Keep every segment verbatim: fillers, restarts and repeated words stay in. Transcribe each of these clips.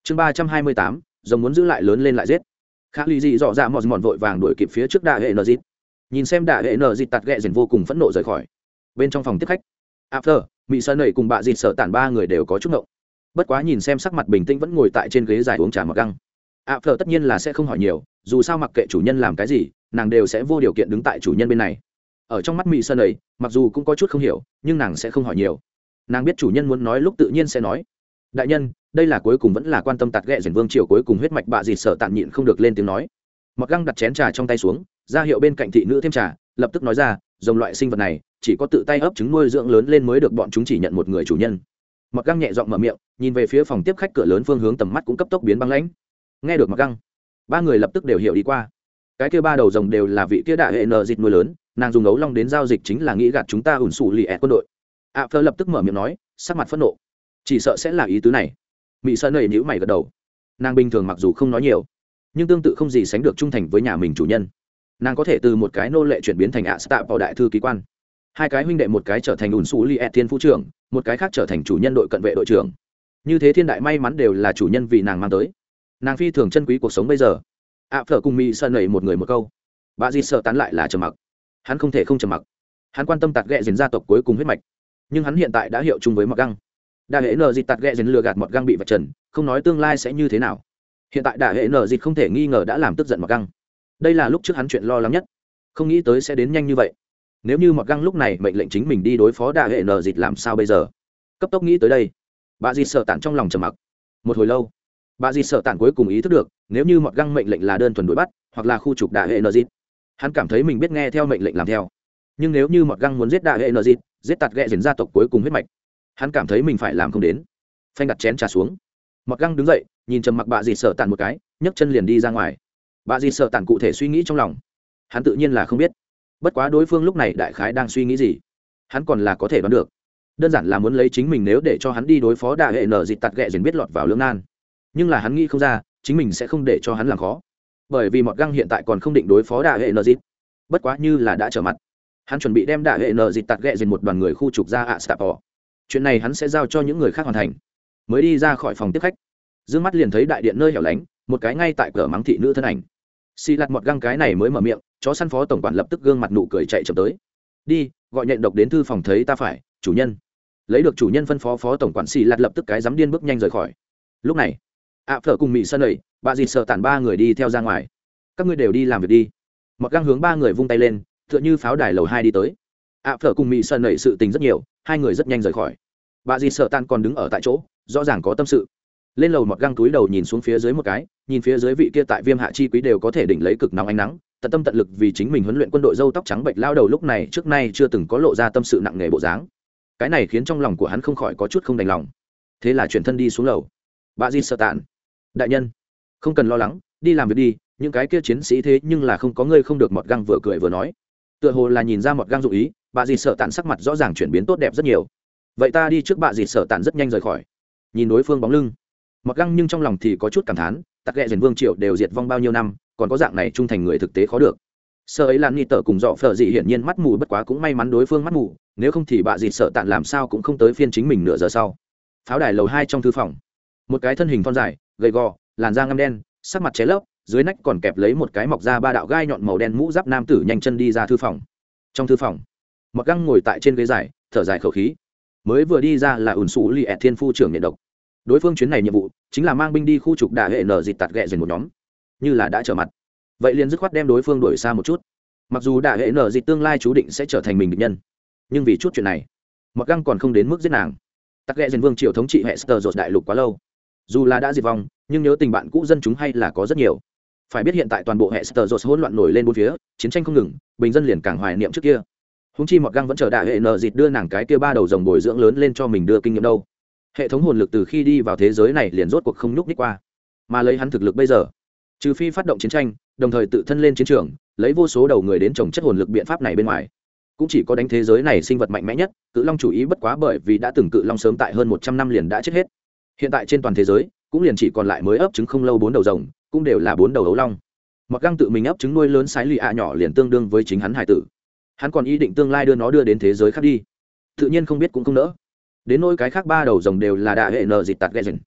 chương ba trăm hai mươi tám rồng muốn giữ lại lớn lên lại giết. Khả Ly dị dọ dạ mòn mòn vội vàng đuổi kịp phía trước đại hệ nờ dịt, nhìn xem đại hệ nờ dịt tạt ghẹ dần vô cùng phẫn nộ rời khỏi. Bên trong phòng tiếp khách, After Mỹ Sơn nảy cùng bạ dịt sợ tản ba người đều có chút ngộng. Bất quá nhìn xem sắc mặt bình tĩnh vẫn ngồi tại trên ghế dài uống trà mặc găng, After tất nhiên là sẽ không hỏi nhiều, dù sao mặc kệ chủ nhân làm cái gì nàng đều sẽ vô điều kiện đứng tại chủ nhân bên này. Ở trong mắt Mỹ Sơn nảy mặc dù cũng có chút không hiểu nhưng nàng sẽ không hỏi nhiều, nàng biết chủ nhân muốn nói lúc tự nhiên sẽ nói. Đại nhân, đây là cuối cùng vẫn là quan tâm tạt ghẹ dần vương triều cuối cùng huyết mạch bạ dịt sợ tản nhịn không được lên tiếng nói. Mặc găng đặt chén trà trong tay xuống, ra hiệu bên cạnh thị nữ thêm trà, lập tức nói ra, rồng loại sinh vật này chỉ có tự tay ấp trứng nuôi dưỡng lớn lên mới được bọn chúng chỉ nhận một người chủ nhân. Mặc găng nhẹ giọng mở miệng, nhìn về phía phòng tiếp khách cửa lớn phương hướng tầm mắt cũng cấp tốc biến băng lãnh. Nghe được Mặc găng, ba người lập tức đều hiểu đi qua. Cái kia ba đầu rồng đều là vị kia đại hệ nờ dịch nuôi lớn, nàng dùng ấu long đến giao dịch chính là nghĩ gạt chúng ta ủn sủ lì ẹt quân đội. A Phơ lập tức mở miệng nói, sắc mặt phẫn nộ, chỉ sợ sẽ là ý tứ này. Mỹ Sơn nảy nhíu mày gật đầu. Nàng bình thường mặc dù không nói nhiều, nhưng tương tự không gì sánh được trung thành với nhà mình chủ nhân. Nàng có thể từ một cái nô lệ chuyển biến thành ạ stạ vào đại thư ký quan, hai cái huynh đệ một cái trở thành ủn xù li ẹt thiên phú trưởng, một cái khác trở thành chủ nhân đội cận vệ đội trưởng. Như thế thiên đại may mắn đều là chủ nhân vì nàng mang tới. Nàng phi thường chân quý cuộc sống bây giờ. ạ Phở cùng Mỹ Sơn nảy một người một câu, bà dì sợ tán lại là trầm mặc. Hắn không thể không trầm mặc. Hắn quan tâm tạt ghẹ dền gia tộc cuối cùng huyết mạch, nhưng hắn hiện tại đã hiệu chung với Mặc găng. Đại hệ nờ dịch tạt ghẹ dền lừa gạt Mặc găng bị vạch trần, không nói tương lai sẽ như thế nào. Hiện tại đại hệ nờ dịch không thể nghi ngờ đã làm tức giận Mặc găng. Đây là lúc trước hắn chuyện lo lắng nhất, không nghĩ tới sẽ đến nhanh như vậy. Nếu như Mặc găng lúc này mệnh lệnh chính mình đi đối phó đại hệ nờ dịch làm sao bây giờ? Cấp tốc nghĩ tới đây, bà dì sợ tản trong lòng trầm mặc. Một hồi lâu, bà dì sợ tản cuối cùng ý thức được, nếu như Mặc găng mệnh lệnh là đơn thuần đuổi bắt hoặc là khu trục đại hệ nờ dịch, hắn cảm thấy mình biết nghe theo mệnh lệnh làm theo. Nhưng nếu như Mặc găng muốn giết đại hệ nờ dịch, giết tạt ghẹ dền gia tộc cuối cùng huyết mạch, hắn cảm thấy mình phải làm không đến. Phanh đặt chén trà xuống, Mặc găng đứng dậy, nhìn trầm mặc bà dì sợ tản một cái, nhấc chân liền đi ra ngoài. Bà dì sợ tản cụ thể suy nghĩ trong lòng, hắn tự nhiên là không biết. Bất quá đối phương lúc này đại khái đang suy nghĩ gì, hắn còn là có thể đoán được. Đơn giản là muốn lấy chính mình nếu để cho hắn đi đối phó đại hệ nở dịch tạt ghẹ dền biết lọt vào lưỡng nan. Nhưng là hắn nghĩ không ra, chính mình sẽ không để cho hắn làm khó, bởi vì Mọt Găng hiện tại còn không định đối phó đại hệ nở dịch. Bất quá như là đã trở mặt, hắn chuẩn bị đem đại hệ nở dịch tạt ghẹ dền một đoàn người khu trục ra ạ Stapo. Chuyện này hắn sẽ giao cho những người khác hoàn thành. Mới đi ra khỏi phòng tiếp khách, dương mắt liền thấy đại điện nơi hẻo lánh, một cái ngay tại cửa mắng thị nữ thân ảnh. Xì lạt Mọt Găng cái này mới mở miệng, chó săn phó tổng quản lập tức gương mặt nụ cười chạy chậm tới. Đi, gọi nhện độc đến thư phòng thấy ta phải, chủ nhân. Lấy được chủ nhân phân phó, phó tổng quản xì lạt lập tức cái dám điên bước nhanh rời khỏi. Lúc này, ạ Phở cùng Mị Sơn nảy, bà dì sợ tản ba người đi theo ra ngoài. Các ngươi đều đi làm việc đi. Mọt Găng hướng ba người vung tay lên, tựa như pháo đài lầu hai đi tới. ạ Phở cùng Mị Sơn nảy sự tình rất nhiều, hai người rất nhanh rời khỏi. Bà dì sợ tản còn đứng ở tại chỗ, rõ ràng có tâm sự. Lên lầu Mọt Găng túi đầu nhìn xuống phía dưới một cái, nhìn phía dưới vị kia tại Viêm Hạ chi quý đều có thể đỉnh lấy cực nóng ánh nắng, tận tâm tận lực vì chính mình huấn luyện quân đội râu tóc trắng bệnh lao đầu lúc này trước nay chưa từng có lộ ra tâm sự nặng nề bộ dáng. Cái này khiến trong lòng của hắn không khỏi có chút không đành lòng. Thế là chuyển thân đi xuống lầu. Bà dì sợ tản, đại nhân, không cần lo lắng, đi làm việc đi, những cái kia chiến sĩ thế nhưng là không có ngươi không được. Mọt Găng vừa cười vừa nói, tựa hồ là nhìn ra Mọt Găng dụng ý. Bà dì sợ tản sắc mặt rõ ràng chuyển biến tốt đẹp rất nhiều. Vậy ta đi trước. Bà dì sợ tản rất nhanh rời khỏi. Nhìn đối phương bóng lưng, Mọt Găng nhưng trong lòng thì có chút cảm thán, tặc ghẹ dền vương triều đều diệt vong bao nhiêu năm, còn có dạng này trung thành người thực tế khó được. Sơ ấy lan nghi tở cùng dọ phở dị hiển nhiên mắt mù, bất quá cũng may mắn đối phương mắt mù, nếu không thì bà dì sợ tản làm sao cũng không tới phiên chính mình nửa giờ sau. Pháo đài lầu hai trong thư phòng, một cái thân hình thon dài, gầy gò, làn da ngăm đen, sắc mặt cháy lấp, dưới nách còn kẹp lấy một cái mọc ra ba đạo gai nhọn màu đen mũ giáp nam tử nhanh chân đi ra thư phòng. Trong thư phòng, Mọt Găng ngồi tại trên ghế dài, thở dài khẩu khí. Mới vừa đi ra là ủn sủ li ẹt thiên phu trưởng nhện độc. Đối phương chuyến này nhiệm vụ chính là mang binh đi khu trục đại hệ nở dịch tạt ghẹ dền một nhóm, như là đã trở mặt, vậy liền dứt khoát đem đối phương đuổi xa một chút. Mặc dù đại hệ nở dịch tương lai chú định sẽ trở thành mình địch nhân, nhưng vì chút chuyện này, Mọt Găng còn không đến mức giết nàng. Tạt ghẹ dền vương triều thống trị hệ Sơ Dột đại lục quá lâu, dù là đã diệt vong, nhưng nhớ tình bạn cũ dân chúng hay là có rất nhiều. Phải biết hiện tại toàn bộ hệ Sơ Dột hỗn loạn nổi lên bốn phía, chiến tranh không ngừng, bình dân liền càng hoài niệm trước kia. Húng chi Mọt Găng vẫn chờ đại hệ nở dịch đưa nàng cái kia ba đầu rồng bồi dưỡng lớn lên cho mình đưa kinh nghiệm đâu. Hệ thống hồn lực từ khi đi vào thế giới này liền rốt cuộc không nhúc nhích qua, mà lấy hắn thực lực bây giờ, trừ phi phát động chiến tranh, đồng thời tự thân lên chiến trường, lấy vô số đầu người đến trồng chất hồn lực biện pháp này bên ngoài, cũng chỉ có đánh thế giới này sinh vật mạnh mẽ nhất, cự long chủ ý. Bất quá bởi vì đã từng cự long sớm tại hơn một trăm năm liền đã chết hết, hiện tại trên toàn thế giới cũng liền chỉ còn lại mới ấp trứng không lâu bốn đầu rồng, cũng đều là bốn đầu ấu long. Mọt Găng tự mình ấp trứng nuôi lớn sái lì ạ nhỏ liền tương đương với chính hắn hải tử, hắn còn ý định tương lai đưa nó đưa đến thế giới khác đi, tự nhiên không biết cũng không nỡ. Đến nỗi cái khác ba đầu rồng đều là đại hệ nở dịch tạt ghẹ dền.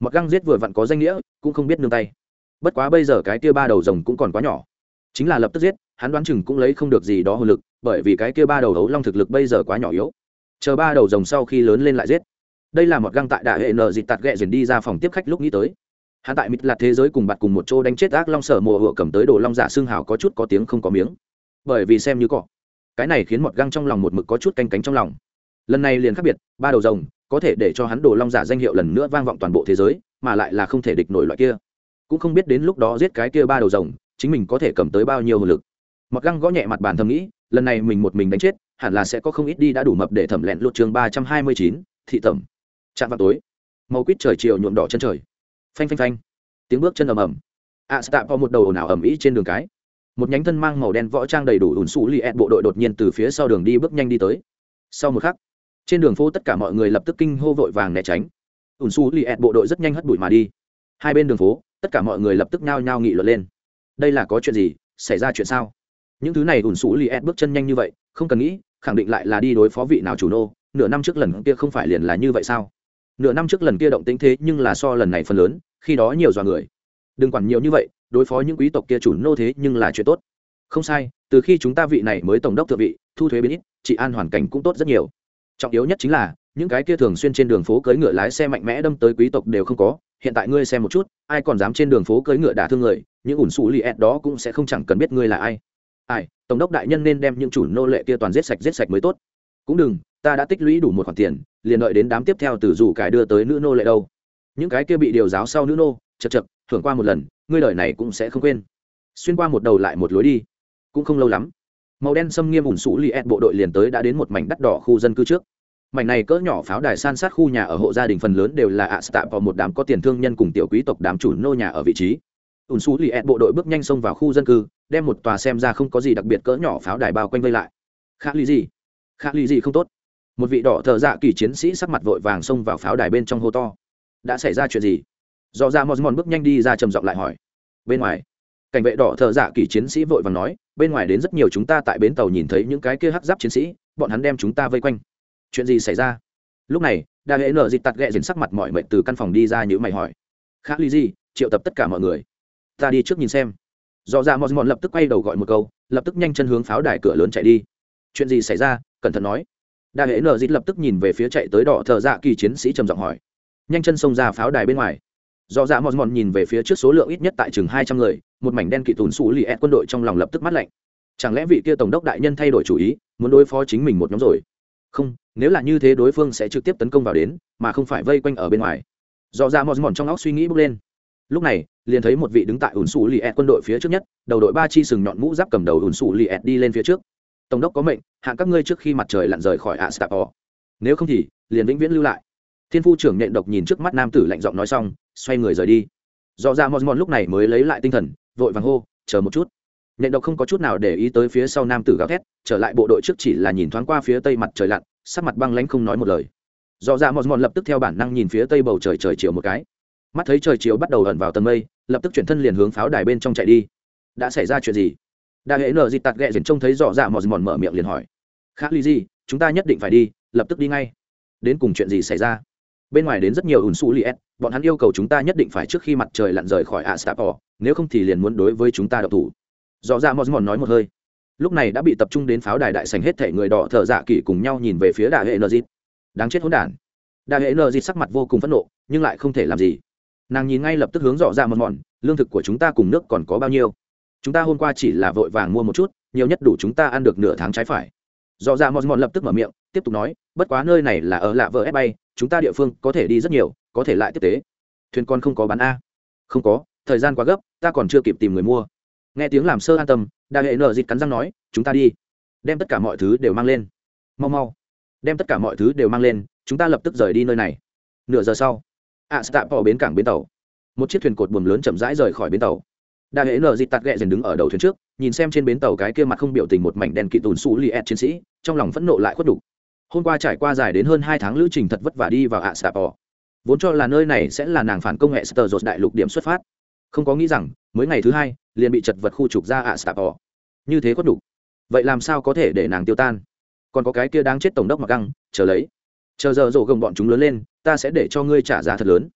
Mặc găng giết vừa vặn có danh nghĩa cũng không biết nương tay. Bất quá bây giờ cái kia ba đầu rồng cũng còn quá nhỏ, chính là lập tức giết hắn đoán chừng cũng lấy không được gì đó hồn lực, bởi vì cái kia ba đầu ấu long thực lực bây giờ quá nhỏ yếu. Chờ ba đầu rồng sau khi lớn lên lại giết. Đây là một găng tại đại hệ nợ dịch tạt ghẹ dần đi ra phòng tiếp khách lúc nghĩ tới. Hắn tại mịt lạt thế giới cùng bạt cùng một chỗ đánh chết ác long sở mùa hựa cầm tới đồ long giả xương hào có chút có tiếng không có miếng, bởi vì xem như cỏ. Cái này khiến một găng trong lòng một mực có chút canh cánh trong lòng. Lần này liền khác biệt, ba đầu rồng có thể để cho hắn đồ long giả danh hiệu lần nữa vang vọng toàn bộ thế giới, mà lại là không thể địch nổi loại kia. Cũng không biết đến lúc đó giết cái kia ba đầu rồng chính mình có thể cầm tới bao nhiêu hồn lực. Mặc găng gõ nhẹ mặt bàn thầm nghĩ, lần này mình một mình đánh chết hẳn là sẽ có không ít đi đã đủ mập để thẩm lẹn lột chương ba trăm hai mươi chín thị tẩm. Trạm vào tối, màu quýt trời chiều nhuộm đỏ chân trời, phanh phanh phanh tiếng bước chân ầm ầm. A stạ vào một đầu ồn ào ầm ĩ trên đường cái, một nhánh thân mang màu đen võ trang đầy đủ ủn xù li ed bộ đội đột nhiên từ phía sau đường đi bước nhanh đi tới. Sau một khắc, trên đường phố tất cả mọi người lập tức kinh hô vội vàng né tránh. ủn xù li ed bộ đội rất nhanh hất bụi mà đi. Hai bên đường phố tất cả mọi người lập tức nhao nhao nghị luận lên. Đây là có chuyện gì, xảy ra chuyện sao? Những thứ này ủn xù li ed bước chân nhanh như vậy, không cần nghĩ khẳng định lại là đi đối phó vị nào chủ nô. Nửa năm trước lần kia không phải liền là như vậy sao? Nửa năm trước lần kia động tĩnh thế nhưng là so lần này phần lớn, khi đó nhiều dọa người. Đừng quản nhiều như vậy, đối phó những quý tộc kia chủ nô thế nhưng là chuyện tốt. Không sai, từ khi chúng ta vị này mới tổng đốc thượng vị, thu thuế biến ít, trị an hoàn cảnh cũng tốt rất nhiều. Trọng yếu nhất chính là những cái kia thường xuyên trên đường phố cưỡi ngựa lái xe mạnh mẽ đâm tới quý tộc đều không có. Hiện tại ngươi xem một chút, ai còn dám trên đường phố cưỡi ngựa đả thương người, những ủn xù liệt đó cũng sẽ không chẳng cần biết ngươi là ai. Ai, tổng đốc đại nhân nên đem những chủ nô lệ kia toàn giết sạch giết sạch mới tốt. Cũng đừng, ta đã tích lũy đủ một khoản tiền, liền đợi đến đám tiếp theo từ dù cải đưa tới nữ nô lệ đâu. Những cái kia bị điều giáo sau nữ nô, chật chật, thưởng qua một lần, ngươi đời này cũng sẽ không quên. Xuyên qua một đầu lại một lối đi, cũng không lâu lắm, màu đen xâm nghiêm ủn xù liệt bộ đội liền tới đã đến một mảnh đắt đỏ khu dân cư trước. Mảnh này cỡ nhỏ pháo đài san sát khu nhà ở hộ gia đình phần lớn đều là ạ stạ vào một đám có tiền thương nhân cùng tiểu quý tộc đám chủ nô nhà ở vị trí. ủn xù liệt bộ đội bước nhanh xông vào khu dân cư, đem một tòa xem ra không có gì đặc biệt cỡ nhỏ pháo đài bao quanh vây lại. Khả lý gì? Khả lý gì không tốt? Một vị đỏ thợ dạ kỳ chiến sĩ sắc mặt vội vàng xông vào pháo đài bên trong hô to. Đã xảy ra chuyện gì? Do ra mòn bước nhanh đi ra trầm giọng lại hỏi. Bên ngoài, cảnh vệ đỏ thợ dạ kỳ chiến sĩ vội vàng nói, bên ngoài đến rất nhiều chúng ta tại bến tàu nhìn thấy những cái kia hắc giáp chiến sĩ, bọn hắn đem chúng ta vây quanh. Chuyện gì xảy ra? Lúc này, đa hệ nở dịch tạt ghẹ dần sắc mặt mọi mệt từ căn phòng đi ra như mày hỏi. Khác lý gì? Triệu tập tất cả mọi người. Ta đi trước nhìn xem. Do ra mòn lập tức quay đầu gọi một câu, lập tức nhanh chân hướng pháo đài cửa lớn chạy đi. Chuyện gì xảy ra? Cẩn thận nói. Đa hệ nở dịch lập tức nhìn về phía chạy tới đỏ thợ dạ kỳ chiến sĩ trầm giọng hỏi. Nhanh chân xông ra pháo đài bên ngoài. Do dạ mòn mòn nhìn về phía trước số lượng ít nhất tại chừng hai trăm người, một mảnh đen kịt tùn xù lì ẹt quân đội trong lòng lập tức mắt lạnh. Chẳng lẽ vị kia tổng đốc đại nhân thay đổi chủ ý, muốn đối phó chính mình một nhóm rồi? Không, nếu là như thế đối phương sẽ trực tiếp tấn công vào đến, mà không phải vây quanh ở bên ngoài. Do dạ mòn mòn trong óc suy nghĩ bốc lên. Lúc này, liền thấy một vị đứng tại ủn xù lì ẹt quân đội phía trước nhất, đầu đội ba chi sừng nhọn mũ giáp cầm đầu ủn xù lì ẹt đi lên phía trước. Tổng đốc có mệnh, hạng các ngươi trước khi mặt trời lặn rời khỏi Astapor. Nếu không thì, liền vĩnh viễn lưu lại. Thiên phu trưởng nhện độc nhìn trước mắt nam tử lạnh giọng nói xong, xoay người rời đi. Do ra mòn mòn lúc này mới lấy lại tinh thần, vội vàng hô, chờ một chút. Nhện độc không có chút nào để ý tới phía sau nam tử gào thét, trở lại bộ đội trước chỉ là nhìn thoáng qua phía tây mặt trời lặn, sắc mặt băng lãnh không nói một lời. Do ra mòn mòn lập tức theo bản năng nhìn phía tây bầu trời trời chiều một cái, mắt thấy trời chiều bắt đầu ẩn vào tầng mây, lập tức chuyển thân liền hướng pháo đài bên trong chạy đi. Đã xảy ra chuyện gì? Đa hệ nở dịch tạt ghẹ dần trông thấy rõ dạ mòn mòn mở miệng liền hỏi. Khác lý gì? Chúng ta nhất định phải đi, lập tức đi ngay. Đến cùng chuyện gì xảy ra? Bên ngoài đến rất nhiều ủn xù liệt, bọn hắn yêu cầu chúng ta nhất định phải trước khi mặt trời lặn rời khỏi Astapor, nếu không thì liền muốn đối với chúng ta độc thủ. Rõ ra mòn mòn nói một hơi. Lúc này đã bị tập trung đến pháo đài đại sảnh hết thảy người đỏ thợ dạ kỳ cùng nhau nhìn về phía Đa hệ nở dịch. Đáng chết hỗn đản. Đa hệ nở dịch sắc mặt vô cùng phẫn nộ, nhưng lại không thể làm gì. Nàng nhìn ngay lập tức hướng rõ ra mòn mòn, lương thực của chúng ta cùng nước còn có bao nhiêu? Chúng ta hôm qua chỉ là vội vàng mua một chút, nhiều nhất đủ chúng ta ăn được nửa tháng trái phải. Rõ ra mòn mòn lập tức mở miệng, tiếp tục nói, bất quá nơi này là ở lạ vợ ép bay, chúng ta địa phương có thể đi rất nhiều, có thể lại tiếp tế. Thuyền con không có bán a? Không có, thời gian quá gấp, ta còn chưa kịp tìm người mua. Nghe tiếng làm sơ an tâm, Đa hệ nở dịch cắn răng nói, chúng ta đi, đem tất cả mọi thứ đều mang lên, mau mau, đem tất cả mọi thứ đều mang lên, chúng ta lập tức rời đi nơi này. Nửa giờ sau, Astapor bến cảng bến tàu, một chiếc thuyền cột buồm lớn chậm rãi rời khỏi bến tàu. Đa hệ nở dịch tạt ghẹ dần đứng ở đầu thuyền trước, nhìn xem trên bến tàu cái kia mặt không biểu tình một mảnh đen kịt tùn xù li ed chiến sĩ, trong lòng phẫn nộ lại khuất đủ. Hôm qua trải qua dài đến hơn hai tháng lữ trình thật vất vả đi vào Astapor, vốn cho là nơi này sẽ là nàng phản công nghệ Star Dột đại lục điểm xuất phát, không có nghĩ rằng mới ngày thứ hai liền bị chật vật khu trục ra Astapor. Như thế khuất đủ, vậy làm sao có thể để nàng tiêu tan? Còn có cái kia đáng chết tổng đốc mặc găng, chờ lấy, chờ giờ rổ gồng bọn chúng lớn lên, ta sẽ để cho ngươi trả giá thật lớn.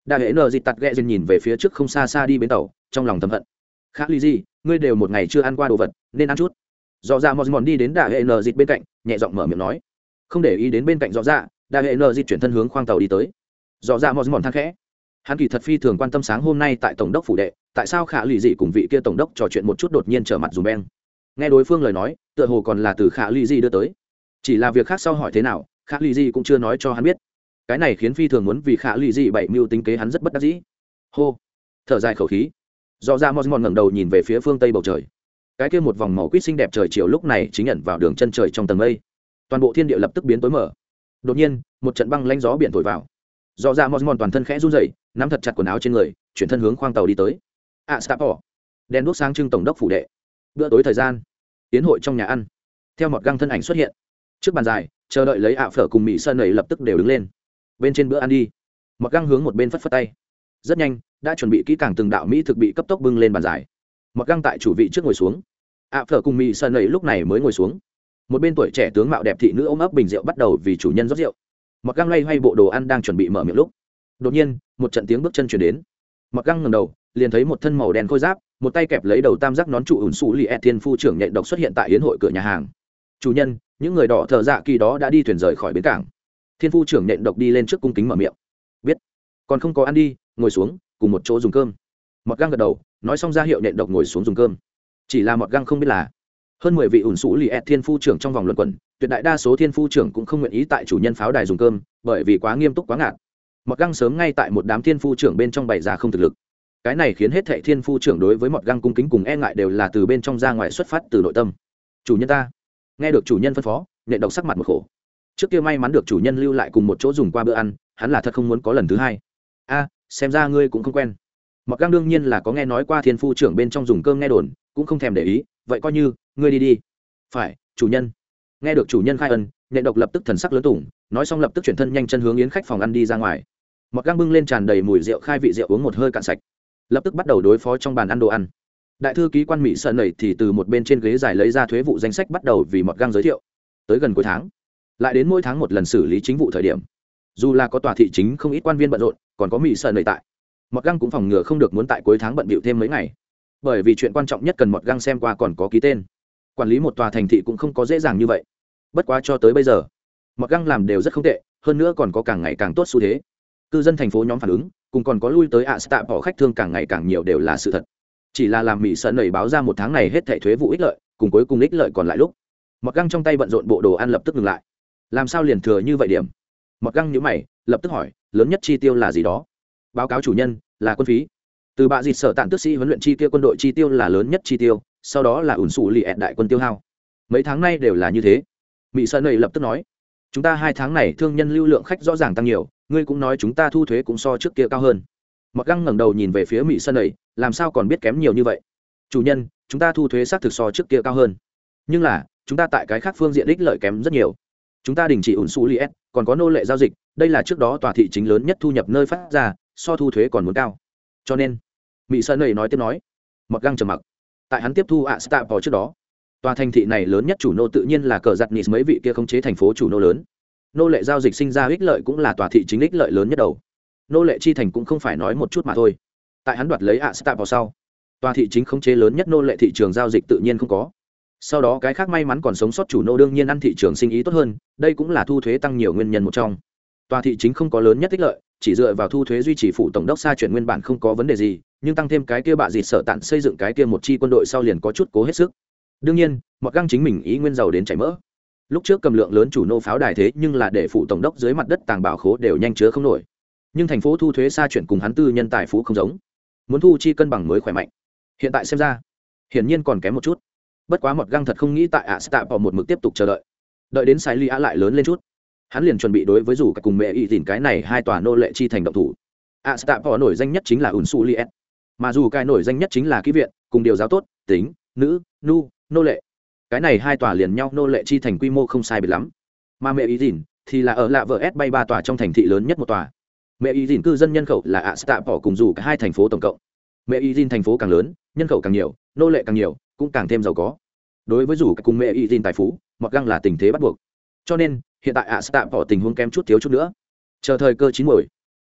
Đại hệ nờ dịt tạt ghẹ dần nhìn về phía trước không xa xa đi bến tàu, trong lòng thầm hận. Khá lý gì, ngươi đều một ngày chưa ăn qua đồ vật, nên ăn chút. Dọ dạ mòn đi đến đại hệ nờ dịt bên cạnh, nhẹ giọng mở miệng nói. Không để ý đến bên cạnh dọ dạ, đại hệ nờ dịt chuyển thân hướng khoang tàu đi tới. Dọ dạ mòn than khẽ. Hắn kỳ thật phi thường quan tâm sáng hôm nay tại tổng đốc phủ đệ, tại sao khả lì dị cùng vị kia tổng đốc trò chuyện một chút đột nhiên trở mặt dùm beng. Nghe đối phương lời nói, tựa hồ còn là từ khả lì dị đưa tới. Chỉ là việc khác sau hỏi thế nào, khả lì dị cũng chưa nói cho hắn biết. Cái này khiến phi thường muốn vì khả lì dị bảy mưu tính kế hắn rất bất đắc dĩ. Hô, thở dài khẩu khí. Do ra mòn ngẩng đầu nhìn về phía phương tây bầu trời. Cái kia một vòng màu quýt xinh đẹp trời chiều lúc này chính nhận vào đường chân trời trong tầng mây. Toàn bộ thiên địa lập tức biến tối mở. Đột nhiên, một trận băng lãnh gió biển thổi vào. Do ra mòn toàn thân khẽ run rẩy, nắm thật chặt quần áo trên người, chuyển thân hướng khoang tàu đi tới. À, Stapo. Đèn đuốc sáng trưng tổng đốc phủ đệ. Bữa tối thời gian, tiến hội trong nhà ăn. Theo một găng thân ảnh xuất hiện, trước bàn dài, chờ đợi lấy ạ phở cùng mỹ sơn nầy lập tức đều đứng lên. Bên trên bữa ăn đi. Một găng hướng một bên phất phất tay. Rất nhanh, đã chuẩn bị kỹ càng từng đạo mỹ thực bị cấp tốc bưng lên bàn dài. Một găng tại chủ vị trước ngồi xuống. ạ phở cùng mỹ sơn nầy lúc này mới ngồi xuống. Một bên tuổi trẻ tướng mạo đẹp thị nữ ôm ấp bình rượu bắt đầu vì chủ nhân rót rượu. Một găng loay hoay bộ đồ ăn đang chuẩn bị mở miệng lúc, đột nhiên một trận tiếng bước chân chuyển đến. Một găng ngẩng đầu, liền thấy một thân màu đen khôi giáp, một tay kẹp lấy đầu tam giác nón trụ ủn xù li e thiên phu trưởng nhện độc xuất hiện tại yến hội cửa nhà hàng. Chủ nhân, những người đỏ thợ dạ kỳ đó đã đi thuyền rời khỏi bến cảng. Thiên phu trưởng nhện độc đi lên trước cung kính mở miệng. Biết. Còn không có ăn đi, ngồi xuống, cùng một chỗ dùng cơm. Một găng gật đầu, nói xong ra hiệu nhện độc ngồi xuống dùng cơm. Chỉ là một găng không biết là hơn mười vị ủn xù li e thiên phu trưởng trong vòng luận quẩn, tuyệt đại đa số thiên phu trưởng cũng không nguyện ý tại chủ nhân pháo đài dùng cơm, bởi vì quá nghiêm túc quá ngạt. Mọt găng sớm ngay tại một đám thiên phu trưởng bên trong bày ra không thực lực. Cái này khiến hết thệ thiên phu trưởng đối với mọt găng cung kính cùng e ngại đều là từ bên trong ra ngoài xuất phát từ nội tâm. Chủ nhân ta. Nghe được chủ nhân phân phó, nện độc sắc mặt một khổ. Trước kia may mắn được chủ nhân lưu lại cùng một chỗ dùng qua bữa ăn, hắn là thật không muốn có lần thứ hai. A, xem ra ngươi cũng không quen. Mọt găng đương nhiên là có nghe nói qua thiên phu trưởng bên trong dùng cơm nghe đồn, cũng không thèm để ý, vậy coi như ngươi đi đi. Phải, chủ nhân. Nghe được chủ nhân khai ân, nện độc lập tức thần sắc lớn tủng, nói xong lập tức chuyển thân nhanh chân hướng yến khách phòng ăn đi ra ngoài. Mọt găng bưng lên tràn đầy mùi rượu khai vị rượu uống một hơi cạn sạch, lập tức bắt đầu đối phó trong bàn ăn đồ ăn. Đại thư ký quan mỹ sợ nảy thì từ một bên trên ghế dài lấy ra thuế vụ danh sách bắt đầu vì mọt găng giới thiệu. Tới gần cuối tháng, lại đến mỗi tháng một lần xử lý chính vụ thời điểm. Dù là có tòa thị chính không ít quan viên bận rộn, còn có mỹ sợ nảy tại, mọt găng cũng phòng ngừa không được muốn tại cuối tháng bận bịu thêm mấy ngày. Bởi vì chuyện quan trọng nhất cần mọt găng xem qua còn có ký tên. Quản lý một tòa thành thị cũng không có dễ dàng như vậy. Bất quá cho tới bây giờ, mọt găng làm đều rất không tệ, hơn nữa còn có càng ngày càng tốt xu thế. Cư dân thành phố nhóm phản ứng, cùng còn có lui tới ạ stạ bỏ khách thương càng ngày càng nhiều đều là sự thật. Chỉ là làm mỹ sợ nảy báo ra một tháng này hết thảy thuế vụ ích lợi, cùng cuối cùng ích lợi còn lại lúc, mọt găng trong tay bận rộn bộ đồ ăn lập tức ngừng lại. Làm sao liền thừa như vậy điểm? Mọt găng nhíu mày, lập tức hỏi, lớn nhất chi tiêu là gì đó? Báo cáo chủ nhân, là quân phí. Từ bạ dịt sở tạn tước sĩ huấn luyện chi tiêu quân đội chi tiêu là lớn nhất chi tiêu, sau đó là ủn xù lì ẹt đại quân tiêu hao. Mấy tháng nay đều là như thế. Mỹ sợ nảy lập tức nói, chúng ta hai tháng này thương nhân lưu lượng khách rõ ràng tăng nhiều, ngươi cũng nói chúng ta thu thuế cũng so trước kia cao hơn. Mọt găng ngẩng đầu nhìn về phía Mỹ sợ nảy, làm sao còn biết kém nhiều như vậy? Chủ nhân, chúng ta thu thuế xác thực so trước kia cao hơn, nhưng là chúng ta tại cái khác phương diện ích lợi kém rất nhiều. Chúng ta đình chỉ ủn xù lì ẹt, còn có nô lệ giao dịch, đây là trước đó tòa thị chính lớn nhất thu nhập nơi phát ra, so thu thuế còn muốn cao. Cho nên, Mỹ sợ nảy nói tiếp nói. Mọt găng trầm mặc. Tại hắn tiếp thu ạ stạ vào trước đó, tòa thành thị này lớn nhất chủ nô tự nhiên là cờ giặt nịt mấy vị kia khống chế thành phố chủ nô lớn. Nô lệ giao dịch sinh ra ích lợi cũng là tòa thị chính ích lợi lớn nhất đầu. Nô lệ chi thành cũng không phải nói một chút mà thôi. Tại hắn đoạt lấy ạ stạ vào sau, tòa thị chính khống chế lớn nhất nô lệ thị trường giao dịch tự nhiên không có. Sau đó cái khác may mắn còn sống sót chủ nô đương nhiên ăn thị trường sinh ý tốt hơn, đây cũng là thu thuế tăng nhiều nguyên nhân một trong. Tòa thị chính không có lớn nhất ích lợi, chỉ dựa vào thu thuế duy trì phụ tổng đốc xa chuyển nguyên bản không có vấn đề gì, nhưng tăng thêm cái kia bạ dịt sở tạn xây dựng cái kia một chi quân đội sau liền có chút cố hết sức. Đương nhiên, Mọt găng chính mình ý nguyên giàu đến chảy mỡ. Lúc trước cầm lượng lớn chủ nô pháo đài thế nhưng là để phụ tổng đốc dưới mặt đất tàng bảo khố đều nhanh chứa không nổi. Nhưng thành phố thu thuế xa chuyển cùng hắn tư nhân tài phú không giống, muốn thu chi cân bằng mới khỏe mạnh. Hiện tại xem ra, hiển nhiên còn kém một chút. Bất quá Mọt găng thật không nghĩ tại ạ stạ bỏ một mực tiếp tục chờ đợi. Đợi đến Sai Lia lại lớn lên chút, hắn liền chuẩn bị đối với rủ cả cùng mẹ y dìn cái này hai tòa nô lệ chi thành động thủ. ạ stạ bỏ nổi danh nhất chính là ủn xù li ẹt, mà dù cái nổi danh nhất chính là ký viện cùng điều giáo tốt tính nữ nu nô lệ. Cái này hai tòa liền nhau nô lệ chi thành quy mô không sai biệt lắm, mà mẹ ý dìn thì là ở lạ vợ s bay ba tòa trong thành thị lớn nhất một tòa. Mẹ ý dìn cư dân nhân khẩu là ạ stạ bỏ cùng dù cả hai thành phố tổng cộng. Mẹ ý dìn thành phố càng lớn, nhân khẩu càng nhiều, nô lệ càng nhiều, cũng càng thêm giàu có. Đối với dù cả cùng mẹ ý dìn tài phú, Mọt găng là tình thế bắt buộc. Cho nên hiện tại ạ stạ bỏ tình huống kém chút thiếu chút nữa, chờ thời cơ chín muồi.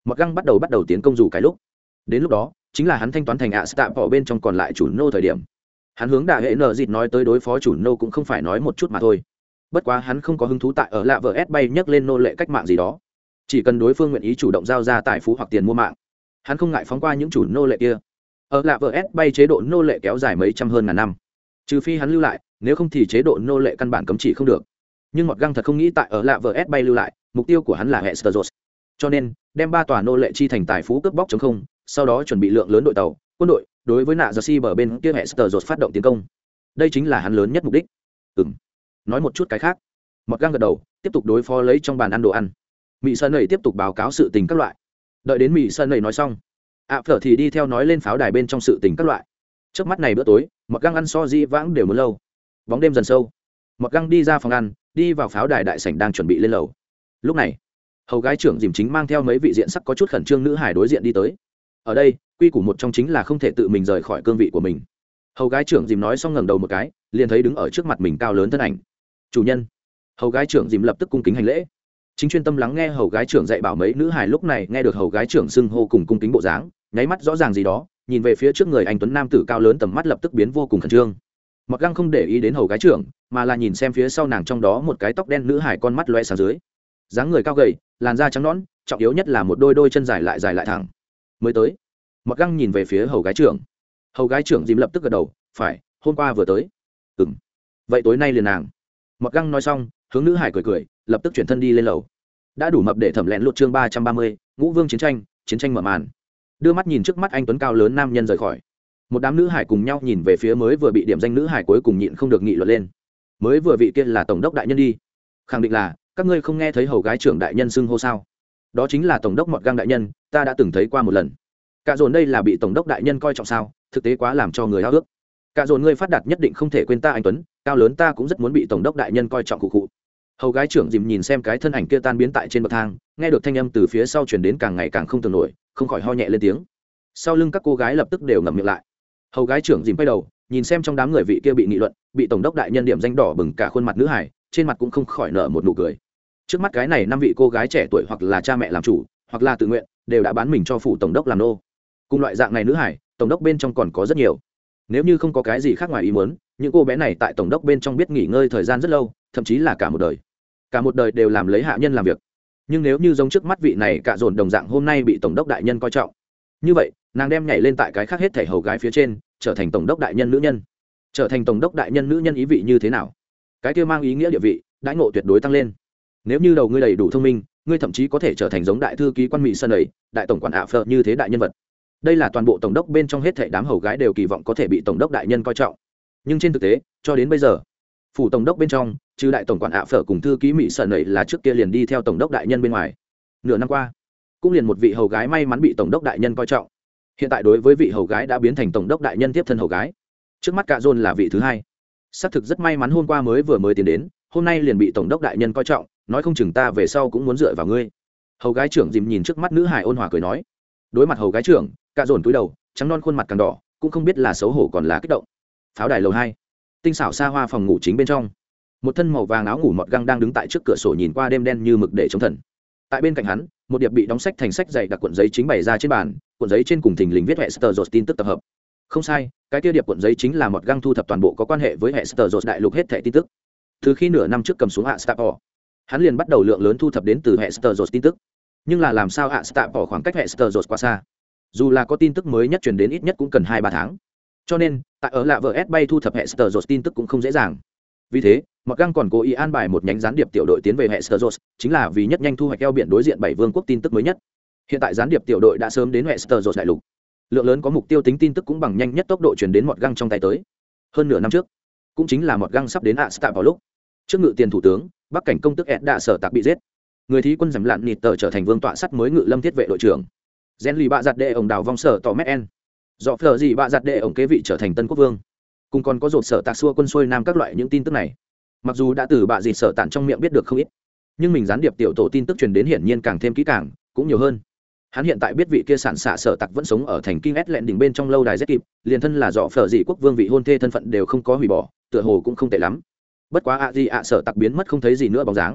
Mọt găng bắt đầu bắt đầu tiến công dù cái lúc đến lúc đó chính là hắn thanh toán thành ạ stạ bỏ bên trong còn lại chủ nô thời điểm. Hắn hướng đại hệ nợ dịt nói tới đối phó chủ nô cũng không phải nói một chút mà thôi. Bất quá hắn không có hứng thú tại ở lạ vờ s bay nhấc lên nô lệ cách mạng gì đó, chỉ cần đối phương nguyện ý chủ động giao ra tài phú hoặc tiền mua mạng, hắn không ngại phóng qua những chủ nô lệ kia. Ở lạ vờ s bay chế độ nô lệ kéo dài mấy trăm hơn ngàn năm, trừ phi hắn lưu lại, nếu không thì chế độ nô lệ căn bản cấm chỉ không được. Nhưng Mọt găng thật không nghĩ tại ở lạ vờ s bay lưu lại, mục tiêu của hắn là Westeros, cho nên đem ba tòa nô lệ chi thành tài phú cướp bóc chống không, sau đó chuẩn bị lượng lớn đội tàu quân đội đối với nạ Jersey bờ bên kia Westeros phát động tiến công. Đây chính là hắn lớn nhất mục đích. Ừm. Nói một chút cái khác. Mọt găng gật đầu, tiếp tục đối phó lấy trong bàn ăn đồ ăn. Mị Sơn nầy tiếp tục báo cáo sự tình các loại. Đợi đến Mị Sơn nầy nói xong, ạ phở thì đi theo nói lên pháo đài bên trong sự tình các loại. Trước mắt này bữa tối, Mọt găng ăn so di vãng đều muốn lâu. Bóng đêm dần sâu, Mọt găng đi ra phòng ăn, đi vào pháo đài đại sảnh đang chuẩn bị lên lầu. Lúc này, hầu gái trưởng dìm chính mang theo mấy vị diện sắc có chút khẩn trương nữ hải đối diện đi tới. Ở đây, quy củ một trong chính là không thể tự mình rời khỏi cương vị của mình. Hầu gái trưởng dìm nói xong ngẩng đầu một cái, liền thấy đứng ở trước mặt mình cao lớn thân ảnh. Chủ nhân. Hầu gái trưởng dìm lập tức cung kính hành lễ. Chính chuyên tâm lắng nghe hầu gái trưởng dạy bảo mấy nữ hài lúc này nghe được hầu gái trưởng xưng hô cùng cung kính bộ dáng, nháy mắt rõ ràng gì đó, nhìn về phía trước người anh tuấn nam tử cao lớn tầm mắt lập tức biến vô cùng khẩn trương. Mặc Găng không để ý đến hầu gái trưởng, mà là nhìn xem phía sau nàng trong đó một cái tóc đen nữ hài con mắt loe sáng dưới. Dáng người cao gầy, làn da trắng nõn, trọng yếu nhất là một đôi đôi chân dài lại dài lại thẳng. Mới tới, Mặc Găng nhìn về phía hầu gái trưởng. Hầu gái trưởng dìm lập tức gật đầu, phải, hôm qua vừa tới. Ừm. Vậy tối nay liền nàng. Mặc Găng nói xong, hướng nữ hải cười cười, lập tức chuyển thân đi lên lầu. Đã đủ mập để thẩm lẹn lột chương ba trăm ba mươi, Ngũ Vương chiến tranh, chiến tranh mở màn. Đưa mắt nhìn trước mắt anh tuấn cao lớn nam nhân rời khỏi. Một đám nữ hải cùng nhau nhìn về phía mới vừa bị điểm danh nữ hải cuối cùng nhịn không được nghị luận lên. Mới vừa vị kia là tổng đốc đại nhân đi. Khẳng định là, các ngươi không nghe thấy hầu gái trưởng đại nhân xưng hô sao? Đó chính là tổng đốc Mọt Găng đại nhân, ta đã từng thấy qua một lần. Cả dồn đây là bị tổng đốc đại nhân coi trọng sao? Thực tế quá làm cho người háo ước. Cả dồn ngươi phát đạt nhất định không thể quên ta anh tuấn, cao lớn ta cũng rất muốn bị tổng đốc đại nhân coi trọng cụ cụ. Hầu gái trưởng dìm nhìn xem cái thân ảnh kia tan biến tại trên bậc thang, nghe được thanh âm từ phía sau truyền đến càng ngày càng không tưởng nổi, không khỏi ho nhẹ lên tiếng. Sau lưng các cô gái lập tức đều ngậm miệng lại. Hầu gái trưởng dìm quay đầu, nhìn xem trong đám người vị kia bị nghị luận, bị tổng đốc đại nhân điểm danh đỏ bừng cả khuôn mặt nữ hải, trên mặt cũng không khỏi nở một nụ cười. Trước mắt cái này năm vị cô gái trẻ tuổi hoặc là cha mẹ làm chủ, hoặc là tự nguyện, đều đã bán mình cho phủ tổng đốc làm nô. Cùng loại dạng này nữ hải, tổng đốc bên trong còn có rất nhiều. Nếu như không có cái gì khác ngoài ý muốn, những cô bé này tại tổng đốc bên trong biết nghỉ ngơi thời gian rất lâu, thậm chí là cả một đời. Cả một đời đều làm lấy hạ nhân làm việc. Nhưng nếu như giống trước mắt vị này cả dồn đồng dạng hôm nay bị tổng đốc đại nhân coi trọng, như vậy, nàng đem nhảy lên tại cái khác hết thảy hầu gái phía trên, trở thành tổng đốc đại nhân nữ nhân. Trở thành tổng đốc đại nhân nữ nhân ý vị như thế nào? Cái kia mang ý nghĩa địa vị, đãi ngộ tuyệt đối tăng lên. Nếu như đầu ngươi đầy đủ thông minh, ngươi thậm chí có thể trở thành giống đại thư ký quan mỹ sân ấy, đại tổng quản ạ phở như thế đại nhân vật. Đây là toàn bộ tổng đốc bên trong hết thảy đám hầu gái đều kỳ vọng có thể bị tổng đốc đại nhân coi trọng. Nhưng trên thực tế, cho đến bây giờ, phủ tổng đốc bên trong, trừ đại tổng quản ạ phở cùng thư ký mỹ sân ấy là trước kia liền đi theo tổng đốc đại nhân bên ngoài. Nửa năm qua, cũng liền một vị hầu gái may mắn bị tổng đốc đại nhân coi trọng. Hiện tại đối với vị hầu gái đã biến thành tổng đốc đại nhân tiếp thân hầu gái. Trước mắt Cạ Dồn là vị thứ hai. Xác thực rất may mắn hôm qua mới vừa mới tiến đến, hôm nay liền bị tổng đốc đại nhân coi trọng, nói không chừng ta về sau cũng muốn dựa vào ngươi. Hầu gái trưởng dìm nhìn trước mắt nữ hải ôn hòa cười nói. Đối mặt hầu gái trưởng, Cạ Dồn cúi đầu, trắng non khuôn mặt càng đỏ, cũng không biết là xấu hổ còn là kích động. Pháo đài lầu hai, tinh xảo xa hoa phòng ngủ chính bên trong, một thân màu vàng áo ngủ Mọt Găng đang đứng tại trước cửa sổ nhìn qua đêm đen như mực để chống thần. Tại bên cạnh hắn, một điệp bị đóng sách thành sách dày đặc cuộn giấy chính bày ra trên bàn, cuộn giấy trên cùng thình lình viết Westeros tin tức tập hợp. Không sai, cái kia điệp cuộn giấy chính là Mọt Găng thu thập toàn bộ có quan hệ với Westeros đại lục hết thảy tin tức. Từ khi nửa năm trước cầm xuống hạ Starport, hắn liền bắt đầu lượng lớn thu thập đến từ Westeros tin tức. Nhưng là làm sao hạ Starport khoảng cách Westeros quá xa, dù là có tin tức mới nhất truyền đến ít nhất cũng cần hai ba tháng. Cho nên, tại ở lạ vờ ét bay thu thập Westeros tin tức cũng không dễ dàng. Vì thế, Mọt Găng còn cố ý an bài một nhánh gián điệp tiểu đội tiến về Westeros, chính là vì nhất nhanh thu hoạch eo biển đối diện bảy vương quốc tin tức mới nhất. Hiện tại gián điệp tiểu đội đã sớm đến Westeros đại lục. Lượng lớn có mục tiêu tính tin tức cũng bằng nhanh nhất tốc độ truyền đến Mọt Găng trong tay tới. Hơn nửa năm trước, cũng chính là Mọt Găng sắp đến Astap vào lúc, trước ngự tiền thủ tướng, Bắc cảnh công tức Ed đã sở tạc bị giết. Người thí quân giảm lạn nịt tờ trở thành vương tọa sắt mới ngự lâm thiết vệ đội trưởng. Gen lì bạ giặt đệ ổng đào vong sở tỏ mét en. Dọ phở gì bạ giặt đệ ổng kế vị trở thành tân quốc vương. Cùng còn có rột sở tạc xua quân xuôi nam các loại những tin tức này. Mặc dù đã từ bạ gì sở tản trong miệng biết được không ít, nhưng mình gián điệp tiểu tổ tin tức truyền đến hiển nhiên càng thêm kỹ càng, cũng nhiều hơn. Hắn hiện tại biết vị kia sản xạ sở tặc vẫn sống ở thành kinh ét lẹn đỉnh bên trong lâu đài rất kịp, liền thân là dọ phở dị quốc vương vị hôn thê thân phận đều không có hủy bỏ, tựa hồ cũng không tệ lắm. Bất quá ạ gì ạ sở tặc biến mất không thấy gì nữa bóng dáng.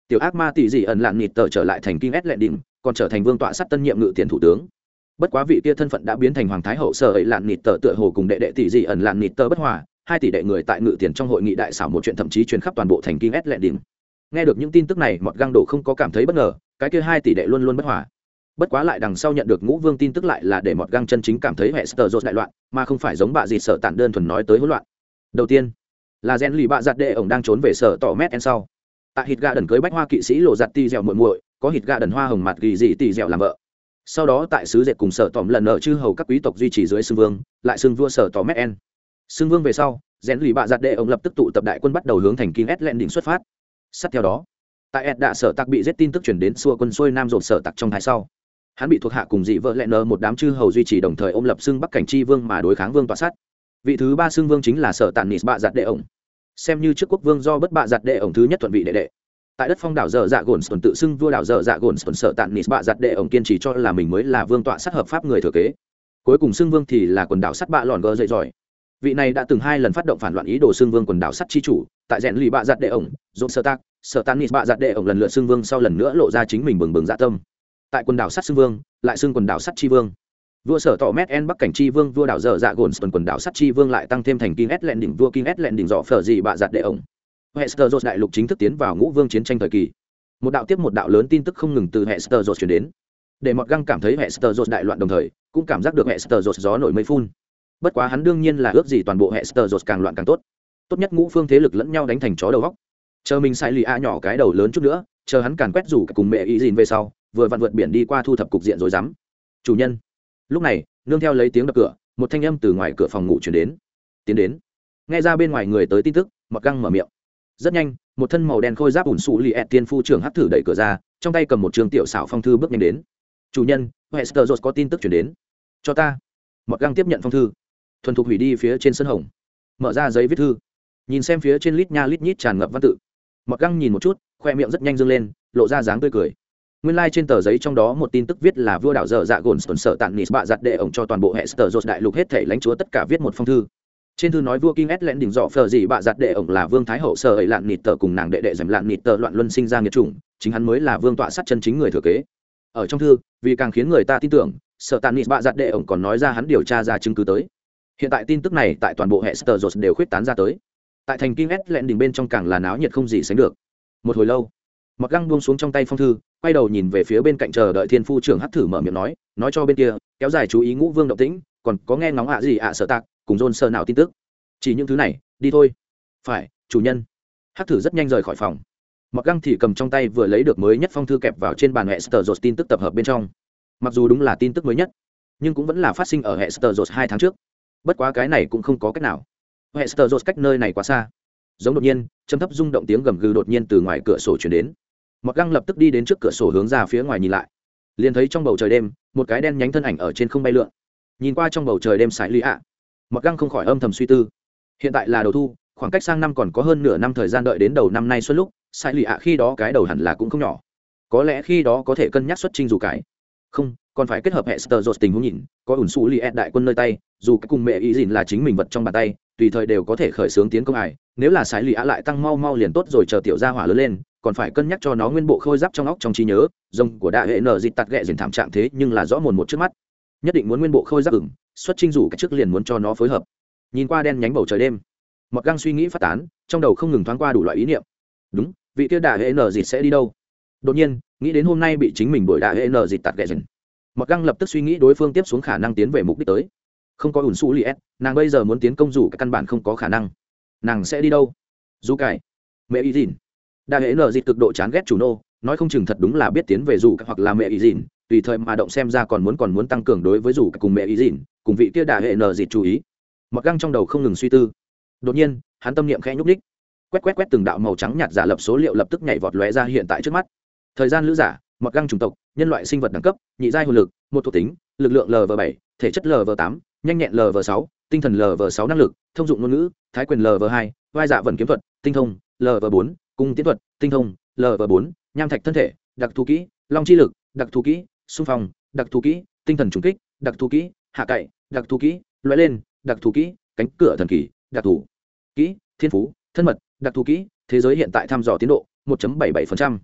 tiểu ác ma tỷ dị ẩn lạn nịt tờ trở lại thành kinh ét lệ đỉnh, còn trở thành vương tọa sắt tân nhiệm ngự tiền thủ tướng. Bất quá vị kia thân phận đã biến thành hoàng thái hậu sở ấy lạn nịt tờ tựa hồ cùng đệ đệ tỷ dị ẩn lạn nịt tờ bất hòa, hai tỷ đệ người tại ngự tiền trong hội nghị đại xảo một chuyện thậm chí truyền khắp toàn bộ thành kinh ét lệ đỉnh. Nghe được những tin tức này, Mọt Găng Đổ không có cảm thấy bất ngờ, cái kia hai tỷ đệ luôn luôn bất hòa. Bất quá lại đằng sau nhận được Ngũ Vương tin tức lại là để Mọt Găng chân chính cảm thấy Westeros đại loạn, mà không phải giống bạ dịt sợ tản đơn thuần nói tới hỗn loạn. Đầu tiên, là rèn lì bạ giặt đệ ổng đang trốn về sở tỏ mét en sau. Tại hít gà đần cưới bách hoa kỵ sĩ lộ giặt ti dẻo muội muội, có hít gà đần hoa hồng mặt gỉ dị tỷ dẻo làm vợ. Sau đó tại sứ dệt cùng sở tỏm lần ở chư hầu các quý tộc duy trì dưới xưng vương, lại xưng vua sở tỏ mét en. Xưng vương về sau, rèn lì bạ giặt đệ ổng lập tức tụ tập đại quân bắt đầu hướng thành King Esland đỉnh xuất phát. Sát theo đó, tại ed đạ sở tặc bị giết tin tức chuyển đến xua quân xuôi nam rộn sở tặc trong thái sau, hắn bị thuộc hạ cùng dị vợ lẹ nờ một đám chư hầu duy trì đồng thời ôm lập xưng bắc cảnh chi vương mà đối kháng vương tọa sát. Vị thứ ba xưng vương chính là sở tàn nịt bạ giặt đệ ổng, xem như trước quốc vương do bất bạ giặt đệ ổng thứ nhất thuận vị đệ đệ. Tại đất phong đảo dở dạ gồn tuần tự xưng vua đảo dở dạ gồn tuần sở tàn nịt bạ giặt đệ ổng kiên trì cho là mình mới là vương tọa sát hợp pháp người thừa kế. Cuối cùng xưng vương thì là quần đảo sắt bạ lòn gờ dậy giỏi. Vị này đã từng hai lần phát động phản loạn ý đồ xưng vương quần đảo sắt chi chủ, tại rèn lì bạ giặt đệ ổng dồn sơ tác sở tàn nịt bạ giặt đệ ổng lần lượt xưng vương sau lần nữa lộ ra chính mình bừng bừng dạ tâm. Tại quần đảo sắt xưng vương lại xưng quần đảo sắt chi vương, vua sở tọ mét en bắc cảnh chi vương vua đảo dở dạ gồn tuần quần đảo sắt chi vương lại tăng thêm thành King Esland đỉnh vua King Esland đỉnh dọ phở gì bạ giặt đệ ổng. Westeros đại lục chính thức tiến vào ngũ vương chiến tranh thời kỳ. Một đạo tiếp một đạo lớn tin tức không ngừng từ Westeros truyền đến, để Mọt Găng cảm thấy Westeros đại loạn đồng thời cũng cảm giác được Westeros gió nổi mây phun. Bất quá hắn đương nhiên là ước gì toàn bộ Westeros càng loạn càng tốt, tốt nhất ngũ phương thế lực lẫn nhau đánh thành chó đầu góc. Chờ mình sai lì a nhỏ cái đầu lớn chút nữa, chờ hắn càn quét rủ cùng mẹ ý dìn về sau, vừa vặn vượt biển đi qua thu thập cục diện rồi dám. Chủ nhân. Lúc này, nương theo lấy tiếng đập cửa, một thanh âm từ ngoài cửa phòng ngủ truyền đến. Tiến đến. Nghe ra bên ngoài người tới tin tức, Mọt Găng mở miệng. Rất nhanh, một thân màu đen khôi giáp ủn sụ lì ẹt tiên phu trưởng hắc thử đẩy cửa ra, trong tay cầm một trường tiểu xảo phong thư bước nhanh đến. Chủ nhân, Westeros có tin tức truyền đến. Cho ta. Mọt Găng tiếp nhận phong thư, thuần thục hủy đi phía trên sân hồng, mở ra giấy viết thư, nhìn xem phía trên lít nha lít nhít tràn ngập văn tự. Mọt Găng nhìn một chút, khoe miệng rất nhanh dâng lên, lộ ra dáng tươi cười. Nguyên lai like trên tờ giấy trong đó một tin tức viết là vua đảo dở dạ gồn tuần sở tạn nịt bạ giặt đệ ổng cho toàn bộ Westeros đại lục hết thảy lãnh chúa tất cả viết một phong thư. Trên thư nói vua King Esland đỉnh dọ phở gì bạ giặt đệ ổng là vương thái hậu sở ấy lạn nịt tờ cùng nàng đệ đệ dầm lạn nịt tờ loạn luân sinh ra nghiệt chủng, chính hắn mới là vương tọa sát chân chính người thừa kế. Ở trong thư, vì càng khiến người ta tin tưởng, sở tạn nịt bạ giặt đệ ổng còn nói ra hắn điều tra ra chứng cứ tới. Hiện tại tin tức này tại toàn bộ Westeros đều khuyết tán ra tới. Tại thành King Esland đỉnh bên trong càng là náo nhiệt không gì sánh được. Một hồi lâu, Mọt Găng buông xuống trong tay phong thư, quay đầu nhìn về phía bên cạnh chờ đợi thiên phu trưởng hắc thử mở miệng nói, nói cho bên kia kéo dài chú ý ngũ vương động tĩnh, còn có nghe ngóng ạ gì ạ sở tạc cùng John sơ nào tin tức. Chỉ những thứ này, đi thôi. Phải, chủ nhân. Hắc thử rất nhanh rời khỏi phòng. Mọt Găng thì cầm trong tay vừa lấy được mới nhất phong thư kẹp vào trên bàn Westeros tin tức tập hợp bên trong. Mặc dù đúng là tin tức mới nhất, nhưng cũng vẫn là phát sinh ở Westeros hai tháng trước. Bất quá cái này cũng không có cách nào. Westeros cách nơi này quá xa. Giống đột nhiên, trầm thấp rung động tiếng gầm gừ đột nhiên từ ngoài cửa sổ truyền đến. Mọt Găng lập tức đi đến trước cửa sổ hướng ra phía ngoài nhìn lại, liền thấy trong bầu trời đêm một cái đen nhánh thân ảnh ở trên không bay lượn. Nhìn qua trong bầu trời đêm sải lì ạ, Mọt Găng không khỏi âm thầm suy tư. Hiện tại là đầu thu, khoảng cách sang năm còn có hơn nửa năm thời gian, đợi đến đầu năm nay xuân lúc sải lì ạ khi đó cái đầu hẳn là cũng không nhỏ, có lẽ khi đó có thể cân nhắc xuất chinh dù cái không còn phải kết hợp hệ sờ tình huống nhìn, có ủn xù li ed đại quân nơi tay, dù cái cùng mẹ ý dìn là chính mình vật trong bàn tay, tùy thời đều có thể khởi xướng tiến công ải. Nếu là sải lì ạ lại tăng mau mau liền tốt rồi, chờ tiểu gia hỏa lớn lên còn phải cân nhắc cho nó nguyên bộ khôi giáp trong óc trong trí nhớ. Rồng của đại hệ nở dịt tạt ghẹ dền thảm trạng thế nhưng là rõ mồn một trước mắt, nhất định muốn nguyên bộ khôi giáp ửng xuất chinh rủ cái trước liền muốn cho nó phối hợp. Nhìn qua đen nhánh bầu trời đêm, Mọt Găng suy nghĩ phát tán, trong đầu không ngừng thoáng qua đủ loại ý niệm. Đúng, vị kia đại hệ nở dịt sẽ đi đâu? Đột nhiên nghĩ đến hôm nay bị chính mình đuổi đại hệ nở dịt tạt ghẹ dền, Mọt Găng lập tức suy nghĩ đối phương tiếp xuống khả năng tiến về mục đích tới. Không có ủn xù li ed, nàng bây giờ muốn tiến công rủ cái căn bản không có khả năng. Nàng sẽ đi đâu? Dù cải, mẹ ý dìn. Đại hệ nở dịt cực độ chán ghét chủ nô, nói không chừng thật đúng là biết tiến về rủ hoặc là mẹ ý dìn, tùy thời mà động, xem ra còn muốn còn muốn tăng cường đối với rủ cùng mẹ ý dìn cùng vị kia đại hệ nở dịt chú ý. Mọt Găng trong đầu không ngừng suy tư. Đột nhiên hắn tâm niệm khẽ nhúc đích, quét quét quét từng đạo màu trắng nhạt giả lập số liệu lập tức nhảy vọt lóe ra hiện tại trước mắt. Thời gian lữ giả, Mọt Găng chủng tộc nhân loại sinh vật đẳng cấp nhị giai hồn lực một thuộc tính, lực lượng L V bảy, thể chất L V tám, nhanh nhẹn L V sáu, tinh thần L V sáu, năng lực thông dụng ngôn ngữ thái quyền L V hai, vai dạ vần kiếm thuật tinh thông L V bốn, cung tiến thuật tinh thông L V bốn, nham thạch thân thể đặc thù kỹ long chi lực đặc thù kỹ xung phong đặc thù kỹ tinh thần trùng kích đặc thù kỹ hạ cậy đặc thù kỹ lóe lên đặc thù kỹ cánh cửa thần kỳ đặc thù kỹ thiên phú thân mật đặc thù kỹ thế giới hiện tại thăm dò tiến độ một bảy mươi bảy phần trăm,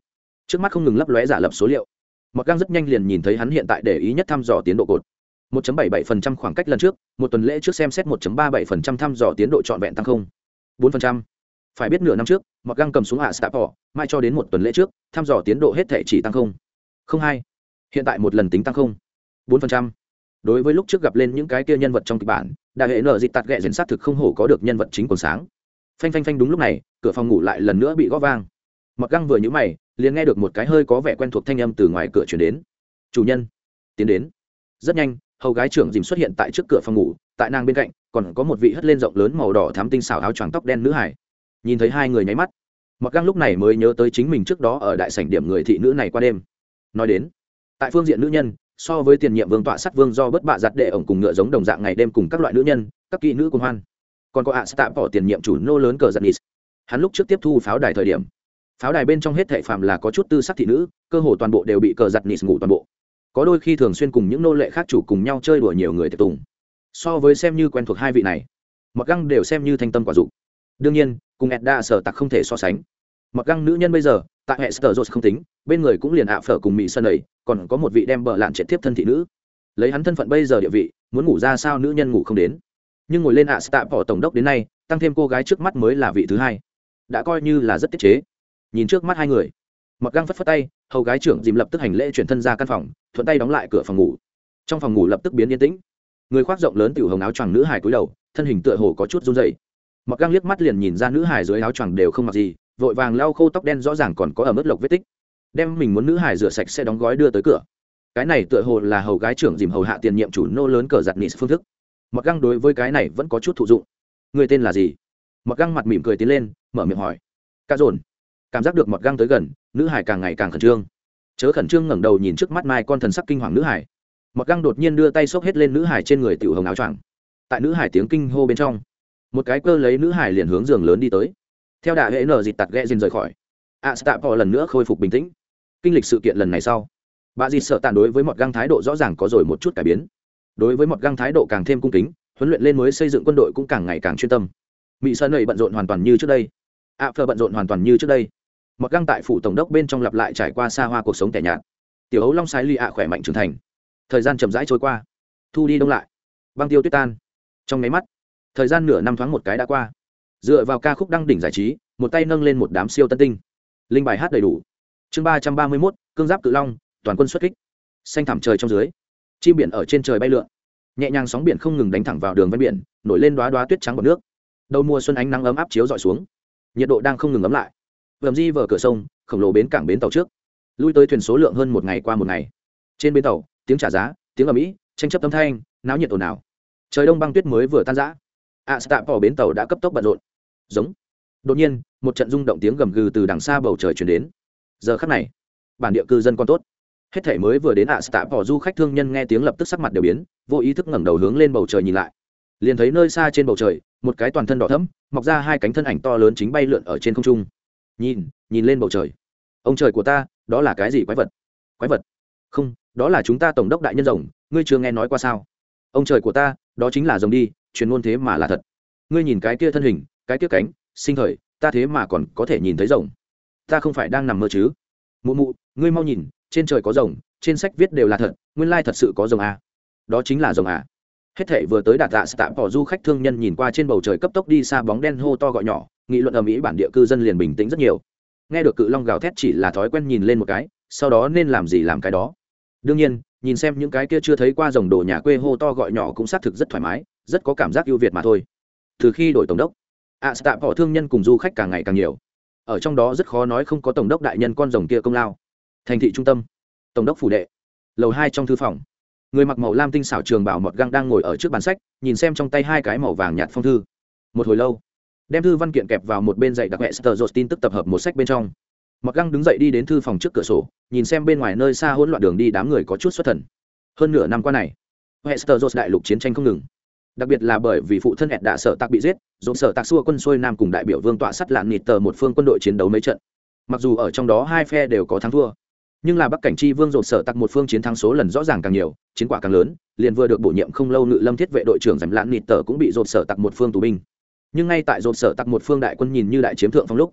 trước mắt không ngừng lấp lóe giả lập số liệu. Mọt găng rất nhanh liền nhìn thấy hắn hiện tại để ý nhất thăm dò tiến độ cột một phẩy bảy bảy phần trăm khoảng cách lần trước, một tuần lễ trước xem xét một phẩy ba bảy phần trăm thăm dò tiến độ trọn vẹn tăng không bốn phần trăm. Phải biết nửa năm trước, Mọt găng cầm xuống hạ Stapo, mai cho đến một tuần lễ trước, thăm dò tiến độ hết thể chỉ tăng không không hai. Hiện tại một lần tính tăng không bốn phần trăm. Đối với lúc trước gặp lên những cái kia nhân vật trong kịch bản, đại hệ nở dịch tạt ghẹ dần sát thực không hổ có được nhân vật chính còn sáng. Phanh phanh phanh, đúng lúc này, cửa phòng ngủ lại lần nữa bị gõ vang. Mọt găng vừa nhíu mày, liền nghe được một cái hơi có vẻ quen thuộc thanh âm từ ngoài cửa truyền đến. "Chủ nhân, tiến đến." Rất nhanh, hầu gái trưởng dìm xuất hiện tại trước cửa phòng ngủ, tại nàng bên cạnh còn có một vị hất lên rộng lớn màu đỏ thắm tinh xảo áo choàng tóc đen nữ hải. Nhìn thấy hai người nháy mắt, Mọt găng lúc này mới nhớ tới chính mình trước đó ở đại sảnh điểm người thị nữ này qua đêm. Nói đến, tại phương diện nữ nhân, so với tiền nhiệm vương tọa sắt vương do bất bạ giặt đệ ổng cùng ngựa giống đồng dạng ngày đêm cùng các loại nữ nhân, các kỹ nữ cùng hoan, còn có ạ à bỏ tiền nhiệm chủ nô lớn cờ giật nis. Hắn lúc trước tiếp thu pháo đài thời điểm, pháo đài bên trong hết thảy phàm là có chút tư sắc thị nữ, cơ hồ toàn bộ đều bị cờ giật nis ngủ toàn bộ. Có đôi khi thường xuyên cùng những nô lệ khác chủ cùng nhau chơi đùa nhiều người tiệc tùng. So với xem như quen thuộc hai vị này, Mọt găng đều xem như thanh tâm quả dục. Đương nhiên, cùng Edda sở tặc không thể so sánh. Mọt găng nữ nhân bây giờ, tại hệ Sở không tính, bên người cũng liền ạ phở cùng mỹ sân ấy, còn có một vị đem bờ lạn triệt tiếp thân thị nữ. Lấy hắn thân phận bây giờ địa vị, muốn ngủ ra sao nữ nhân ngủ không đến. Nhưng ngồi lên ạ tạ bỏ tổng đốc đến nay, tăng thêm cô gái trước mắt mới là vị thứ hai, đã coi như là rất tiết chế. Nhìn trước mắt hai người, Mọt găng phất phất tay, hầu gái trưởng dìm lập tức hành lễ chuyển thân ra căn phòng, thuận tay đóng lại cửa phòng ngủ. Trong phòng ngủ lập tức biến yên tĩnh. Người khoác rộng lớn tiểu hồng áo choàng nữ hài cúi đầu, thân hình tựa hồ có chút run rẩy. Mọt găng liếc mắt liền nhìn ra nữ hài dưới áo choàng đều không mặc gì, vội vàng lau khô tóc đen rõ ràng còn có ở mức lộc vết tích, đem mình muốn nữ hài rửa sạch sẽ đóng gói đưa tới cửa. Cái này tựa hồ là hầu gái trưởng dìm hầu hạ tiền nhiệm chủ nô lớn cờ giặt nịt phương thức. Mọt găng đối với cái này vẫn có chút thụ dụng. Người tên là gì? Mọt găng mặt mỉm cười tiến lên, mở miệng hỏi. Cả dồn. Cảm giác được Mọt găng tới gần, nữ hài càng ngày càng khẩn trương. Chớ khẩn trương ngẩng đầu nhìn trước mắt mai con thần sắc kinh hoàng nữ hài. Mọt găng đột nhiên đưa tay xốc hết lên nữ hài trên người tiểu hồng áo choàng. Tại nữ hài tiếng kinh hô bên trong, một cái cơ lấy nữ hài liền hướng giường lớn đi tới. Theo đà hệ nở dịt tạt ghẹ dìn rời khỏi, a stapo lần nữa khôi phục bình tĩnh. Kinh lịch sự kiện lần này sau, bà dịt sợ tàn đối với Mọt găng thái độ rõ ràng có rồi một chút cải biến. Đối với Mọt găng thái độ càng thêm cung kính, huấn luyện lên mới xây dựng quân đội cũng càng ngày càng chuyên tâm. Mỹ sơn này bận rộn hoàn toàn như trước đây, a phơ bận rộn hoàn toàn như trước đây. Mọt găng tại phủ tổng đốc bên trong lặp lại trải qua xa hoa cuộc sống tẻ nhạt. Tiểu ấu long sái ly ạ khỏe mạnh trưởng thành. Thời gian chậm rãi trôi qua, thu đi đông lại, băng tiêu tuyết tan. Trong mấy mắt, thời gian nửa năm thoáng một cái đã qua. Dựa vào ca khúc đăng đỉnh giải trí, một tay nâng lên một đám siêu tân tinh, linh bài hát đầy đủ. Chương ba trăm ba mươi mốt, cương giáp cự long, toàn quân xuất kích. Xanh thẳm trời trong dưới, chim biển ở trên trời bay lượn, nhẹ nhàng sóng biển không ngừng đánh thẳng vào đường ven biển, nổi lên đóa đóa tuyết trắng bọt nước. Đầu mùa xuân ánh nắng ấm áp chiếu rọi xuống, nhiệt độ đang không ngừng ấm lại. Vầm di vờ cửa sông, khổng lồ bến cảng bến tàu trước, lui tới thuyền số lượng hơn một ngày qua một ngày. Trên bến tàu, tiếng trả giá, tiếng ầm ĩ, tranh chấp âm thanh, náo nhiệt ồn ào. Trời đông băng tuyết mới vừa tan rã, a stạ bỏ bến tàu đã cấp tốc bận rộn. Giống. Đột nhiên, một trận rung động tiếng gầm gừ từ đằng xa bầu trời truyền đến. Giờ khắc này, bản địa cư dân con tốt, hết thảy mới vừa đến ạ stạ bỏ du khách thương nhân nghe tiếng lập tức sắc mặt đều biến, vô ý thức ngẩng đầu hướng lên bầu trời nhìn lại. Liền thấy nơi xa trên bầu trời, một cái toàn thân đỏ thẫm, mọc ra hai cánh thân ảnh to lớn chính bay lượn ở trên không trung. Nhìn, nhìn lên bầu trời. Ông trời của ta, đó là cái gì quái vật? Quái vật? Không, đó là chúng ta tổng đốc đại nhân rồng, ngươi chưa nghe nói qua sao? Ông trời của ta, đó chính là rồng đi, truyền ngôn thế mà là thật. Ngươi nhìn cái kia thân hình, cái kia cánh, sinh thời, ta thế mà còn có thể nhìn thấy rồng. Ta không phải đang nằm mơ chứ? Mụ mụ, ngươi mau nhìn, trên trời có rồng, trên sách viết đều là thật, nguyên lai thật sự có rồng à? Đó chính là rồng à? Hết thảy vừa tới đạt tạ tạ bỏ du khách thương nhân nhìn qua trên bầu trời cấp tốc đi xa bóng đen hô to gọi nhỏ, nghị luận ầm ĩ, bản địa cư dân liền bình tĩnh rất nhiều. Nghe được cự long gào thét chỉ là thói quen nhìn lên một cái, sau đó nên làm gì làm cái đó. Đương nhiên, nhìn xem những cái kia chưa thấy qua rồng đồ nhà quê hô to gọi nhỏ cũng xác thực rất thoải mái, rất có cảm giác ưu việt mà thôi. Từ khi đổi tổng đốc, ạ tạ bỏ thương nhân cùng du khách càng ngày càng nhiều, ở trong đó rất khó nói không có tổng đốc đại nhân con rồng kia công lao. Thành thị trung tâm, tổng đốc phủ đệ, lầu hai trong thư phòng, người mặc màu lam tinh xảo trường bảo mọt găng đang ngồi ở trước bàn sách, nhìn xem trong tay hai cái màu vàng nhạt phong thư. Một hồi lâu, đem thư văn kiện kẹp vào một bên dạy đặc hệ sờ tin tức tập hợp một sách bên trong. Mọt găng đứng dậy đi đến thư phòng trước cửa sổ, nhìn xem bên ngoài nơi xa hỗn loạn đường đi đám người có chút xuất thần. Hơn nửa năm qua này, hệ sờ đại lục chiến tranh không ngừng, đặc biệt là bởi vì phụ thân ẹt đã sợ tạc bị giết, dồn sợ tạc xua quân xuôi nam cùng đại biểu vương tọa sắt lạn nịt tờ một phương quân đội chiến đấu mấy trận. Mặc dù ở trong đó hai phe đều có thắng thua, nhưng là bắc cảnh chi vương dồn sợ tạc một phương chiến thắng số lần rõ ràng càng nhiều, chiến quả càng lớn, liền vừa được bổ nhiệm không lâu ngự lâm thiết vệ đội trưởng giành lạn nịt tờ cũng bị dồn sợ tạc một phương tù binh. Nhưng ngay tại dồn sợ tạc một phương đại quân nhìn như đại chiếm thượng phong lúc,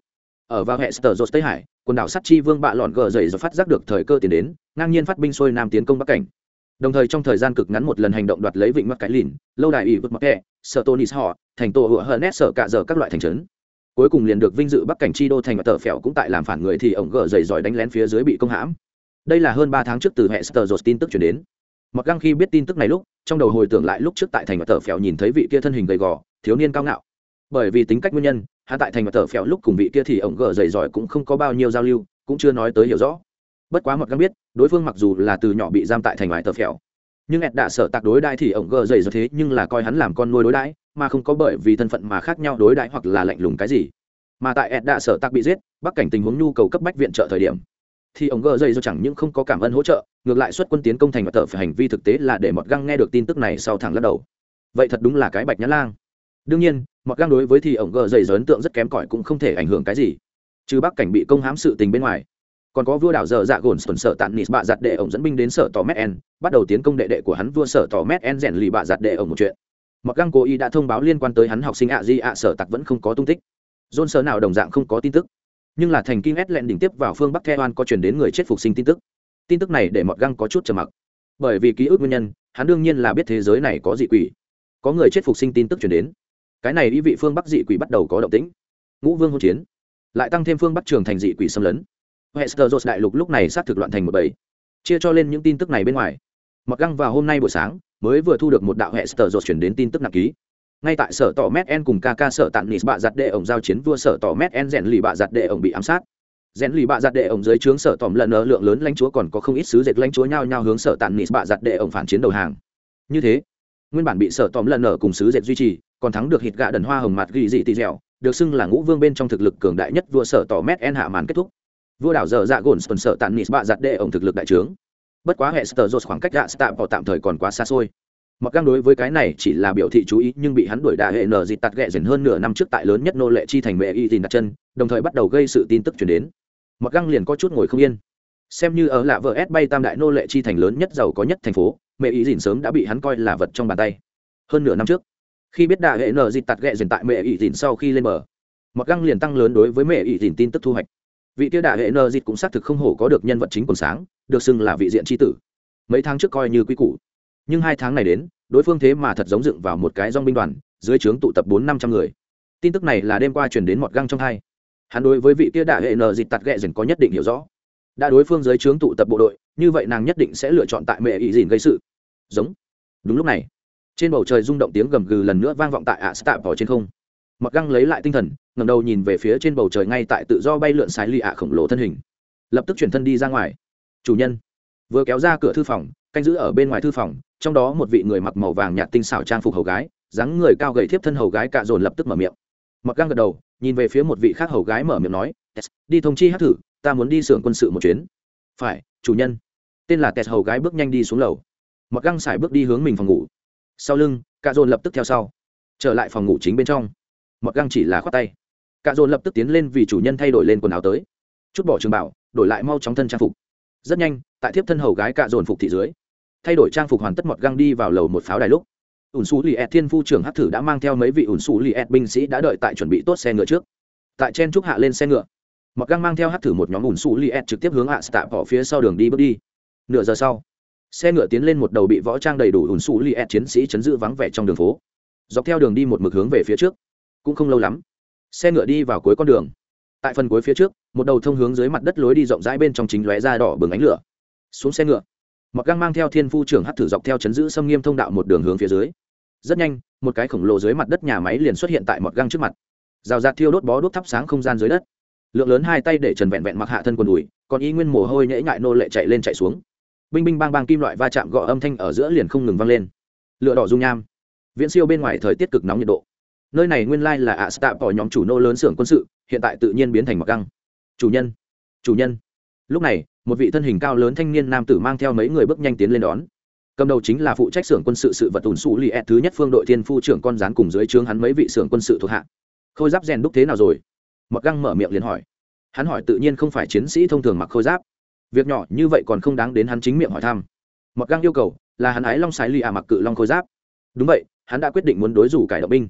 ở vào hệ sở tây hải, quần đảo sắt chi vương bạ lọn gờ dậy rồi phát giác được thời cơ tiến đến, ngang nhiên phát binh xuôi nam tiến công bắc cảnh. Đồng thời trong thời gian cực ngắn một lần hành động đoạt lấy vịnh mắc cái lìn, lâu đài ỷ vực mắc kẹ, sở tonis họ, thành tổ hựa hơn nét sở cả giờ các loại thành trấn. Cuối cùng liền được vinh dự bắc cảnh chi đô thành và tờ phèo cũng tại làm phản người thì ổng gờ dậy giỏi đánh lén phía dưới bị công hãm. Đây là hơn ba tháng trước từ hệ sở tin tức truyền đến. Mặc Găng khi biết tin tức này lúc, trong đầu hồi tưởng lại lúc trước tại thành và tờ phèo nhìn thấy vị kia thân hình gầy gò, thiếu niên cao ngạo. Bởi vì tính cách nguyên nhân, hắn tại thành và tờ phèo lúc cùng vị kia thì ổng gờ dày giỏi cũng không có bao nhiêu giao lưu, cũng chưa nói tới hiểu rõ. Bất quá Mặc Găng biết, đối phương mặc dù là từ nhỏ bị giam tại thành ngoài tờ phèo, nhưng ẹt đã sợ tạc đối đãi thì ổng gờ dày giỏi thế nhưng là coi hắn làm con nuôi đối đãi, mà không có bởi vì thân phận mà khác nhau đối đãi hoặc là lạnh lùng cái gì. Mà tại ẹt đã sợ tạc bị giết, bắc cảnh tình huống nhu cầu cấp bách viện trợ thời điểm, thì ông gờ dây do chẳng những không có cảm ơn hỗ trợ, ngược lại xuất quân tiến công thành và tờ phải hành vi thực tế là để Mọt Găng nghe được tin tức này sau thẳng lắc đầu. Vậy thật đúng là cái bạch nhã lang. Đương nhiên, Mọt Găng đối với thì ông gờ dây ấn tượng rất kém cỏi cũng không thể ảnh hưởng cái gì. Trừ bắc cảnh bị công hãm sự tình bên ngoài, còn có vua đảo dở dạ gồn sồn sợ tạn nịt bạ giặt đệ ổng dẫn binh đến sở tỏ Mét-En, bắt đầu tiến công đệ đệ của hắn vua sở tỏ Mét-En rèn lì bạ giặt đệ ổng một chuyện. Mọt Găng cố ý đã thông báo liên quan tới hắn học sinh ạ di ạ sở tặc vẫn không có tung tích. John sở nào đồng dạng không có tin tức, nhưng là thành kinh ét lẹn đỉnh tiếp vào phương bắc theo an có chuyển đến người chết phục sinh tin tức. Tin tức này để Mọt Găng có chút trầm mặc, bởi vì ký ức nguyên nhân, hắn đương nhiên là biết thế giới này có dị quỷ, có người chết phục sinh tin tức chuyển đến. Cái này ý vị phương bắc dị quỷ bắt đầu có động tĩnh, ngũ vương hôn chiến, lại tăng thêm phương bắc trường thành dị quỷ xâm lấn. Westeros đại lục lúc này xác thực loạn thành một bầy, chia cho lên những tin tức này bên ngoài. Mọt Găng vào hôm nay buổi sáng mới vừa thu được một đạo Westeros chuyển đến tin tức nặng ký. Ngay tại sở tỏ Mét-En cùng ca ca sở tạn nịt bạ giặt đệ ổng giao chiến, vua sở tỏ Mét-En rèn lì bạ giặt đệ ổng bị ám sát. Rèn lì bạ giặt đệ ổng dưới trướng sở tỏm lần nở lượng lớn lãnh chúa còn có không ít sứ dệt lãnh chúa nhau nhau hướng sở tạn nịt bạ giặt đệ ổng phản chiến đầu hàng. Như thế, nguyên bản bị sở tỏm lần nở cùng sứ dệt duy trì, còn thắng được hít gạ đần hoa hồng mặt ghi dị tỳ dẻo, được xưng là ngũ vương bên trong thực lực cường đại nhất vua sở tỏ Mét-En hạ màn kết thúc. Vua đảo dở dạ gồn sở tạn nịt bạ giặt đệ ổng thực lực đại trướng. Bất quá hệ sở khoảng cách gạ tạm vào tạm thời còn quá xa xôi. Mặc Găng đối với cái này chỉ là biểu thị chú ý, nhưng bị hắn đuổi đả hệ nở dịt tạt ghẹ dần hơn nửa năm trước tại lớn nhất nô lệ chi thành mẹ y dìn đặt chân, đồng thời bắt đầu gây sự tin tức truyền đến. Mặc Găng liền có chút ngồi không yên. Xem như ở lạ vợ ép bay tam đại nô lệ chi thành lớn nhất giàu có nhất thành phố, mẹ y dìn sớm đã bị hắn coi là vật trong bàn tay. Hơn nửa năm trước, khi biết đả hệ nở dịt tạt ghẹ dần tại mẹ y dìn sau khi lên bờ, Mặc Găng liền tăng lớn đối với mẹ y dìn tin tức thu hoạch. Vị tiêu đả hệ nở dịt cũng xác thực không hổ có được nhân vật chính còn sáng, được xưng là vị diện chi tử. Mấy tháng trước coi như quý củ, nhưng hai tháng này đến, đối phương thế mà thật giống dựng vào một cái dong binh đoàn, dưới trướng tụ tập bốn năm trăm người. Tin tức này là đêm qua truyền đến Mọt Găng trong hai. Hắn đối với vị kia đả hệ nở dịt tạt ghẹ dần có nhất định hiểu rõ. Đã đối phương dưới trướng tụ tập bộ đội, như vậy nàng nhất định sẽ lựa chọn tại mẹ ý dìn gây sự. Giống. Đúng lúc này, trên bầu trời rung động tiếng gầm gừ lần nữa vang vọng tại ạ stạp vào trên không. Mọt Găng lấy lại tinh thần, ngẩng đầu nhìn về phía trên bầu trời ngay tại tự do bay lượn sái lì ạ khổng lồ thân hình, lập tức chuyển thân đi ra ngoài. Chủ nhân vừa kéo ra cửa thư phòng, canh giữ ở bên ngoài thư phòng, trong đó một vị người mặc màu vàng nhạt tinh xảo trang phục hầu gái, dáng người cao gầy thiếp thân hầu gái cạ dồn lập tức mở miệng. Mặc Găng gật đầu, nhìn về phía một vị khác hầu gái mở miệng nói, đi thông chi hát thử, ta muốn đi xưởng quân sự một chuyến. Phải, chủ nhân. Tên là Tess hầu gái bước nhanh đi xuống lầu. Mặc Găng xài bước đi hướng mình phòng ngủ. Sau lưng, cạ dồn lập tức theo sau. Trở lại phòng ngủ chính bên trong, Mặc Găng chỉ là khoát tay. Cạ dồn lập tức tiến lên vì chủ nhân thay đổi lên quần áo tới. Chút bỏ trường bảo, đổi lại mau chóng thân trang phục. Rất nhanh, tại thiếp thân hầu gái cạ dồn phục thị dưới, thay đổi trang phục hoàn tất, Mọt Găng đi vào lầu một pháo đài lúc, ủn xú lì ẹt thiên phu trưởng hát thử đã mang theo mấy vị ủn xú lì ẹt binh sĩ đã đợi tại chuẩn bị tốt xe ngựa trước. Tại chen trúc hạ lên xe ngựa, Mọt Găng mang theo hát thử một nhóm ủn xú lì ẹt trực tiếp hướng hạ stạ bỏ phía sau đường đi bước đi. Nửa giờ sau, xe ngựa tiến lên một đầu bị võ trang đầy đủ ủn xú lì ẹt chiến sĩ chấn giữ vắng vẻ trong đường phố, dọc theo đường đi một mực hướng về phía trước. Cũng không lâu lắm, xe ngựa đi vào cuối con đường. Tại phần cuối phía trước, một đầu thông hướng dưới mặt đất lối đi rộng rãi bên trong chính lóe ra đỏ bừng ánh lửa. Xuống xe ngựa, Mọt Găng mang theo thiên phu trưởng hát thử dọc theo chấn giữ xâm nghiêm thông đạo một đường hướng phía dưới. Rất nhanh, một cái khổng lồ dưới mặt đất nhà máy liền xuất hiện tại Mọt Găng trước mặt. Rào rạt thiêu đốt bó đuốc thắp sáng không gian dưới đất. Lượng lớn hai tay để trần vẹn vẹn mặc hạ thân quần đùi, còn y nguyên mồ hôi nhễ nhại nô lệ chạy lên chạy xuống. Binh binh bang bang kim loại va chạm gõ âm thanh ở giữa liền không ngừng vang lên. Lửa đỏ dung nham, viễn siêu bên ngoài thời tiết cực nóng nhiệt độ. Nơi này nguyên lai là ạ stạ bỏ nhóm chủ nô lớn xưởng quân sự, hiện tại tự nhiên biến thành Mọt Găng. Chủ nhân, chủ nhân. Lúc này, một vị thân hình cao lớn thanh niên nam tử mang theo mấy người bước nhanh tiến lên đón. Cầm đầu chính là phụ trách xưởng quân sự sự vật ủn xú lì ẹt thứ nhất phương đội thiên phu trưởng con rán cùng dưới trướng hắn mấy vị xưởng quân sự thuộc hạ. Khôi giáp rèn đúc thế nào rồi? Mọt Găng mở miệng liền hỏi. Hắn hỏi tự nhiên không phải chiến sĩ thông thường mặc khôi giáp, việc nhỏ như vậy còn không đáng đến hắn chính miệng hỏi thăm. Mọt Găng yêu cầu là hắn ái long sái lì à mặc cự long khôi giáp. Đúng vậy, hắn đã quyết định muốn đối rủ cải động binh.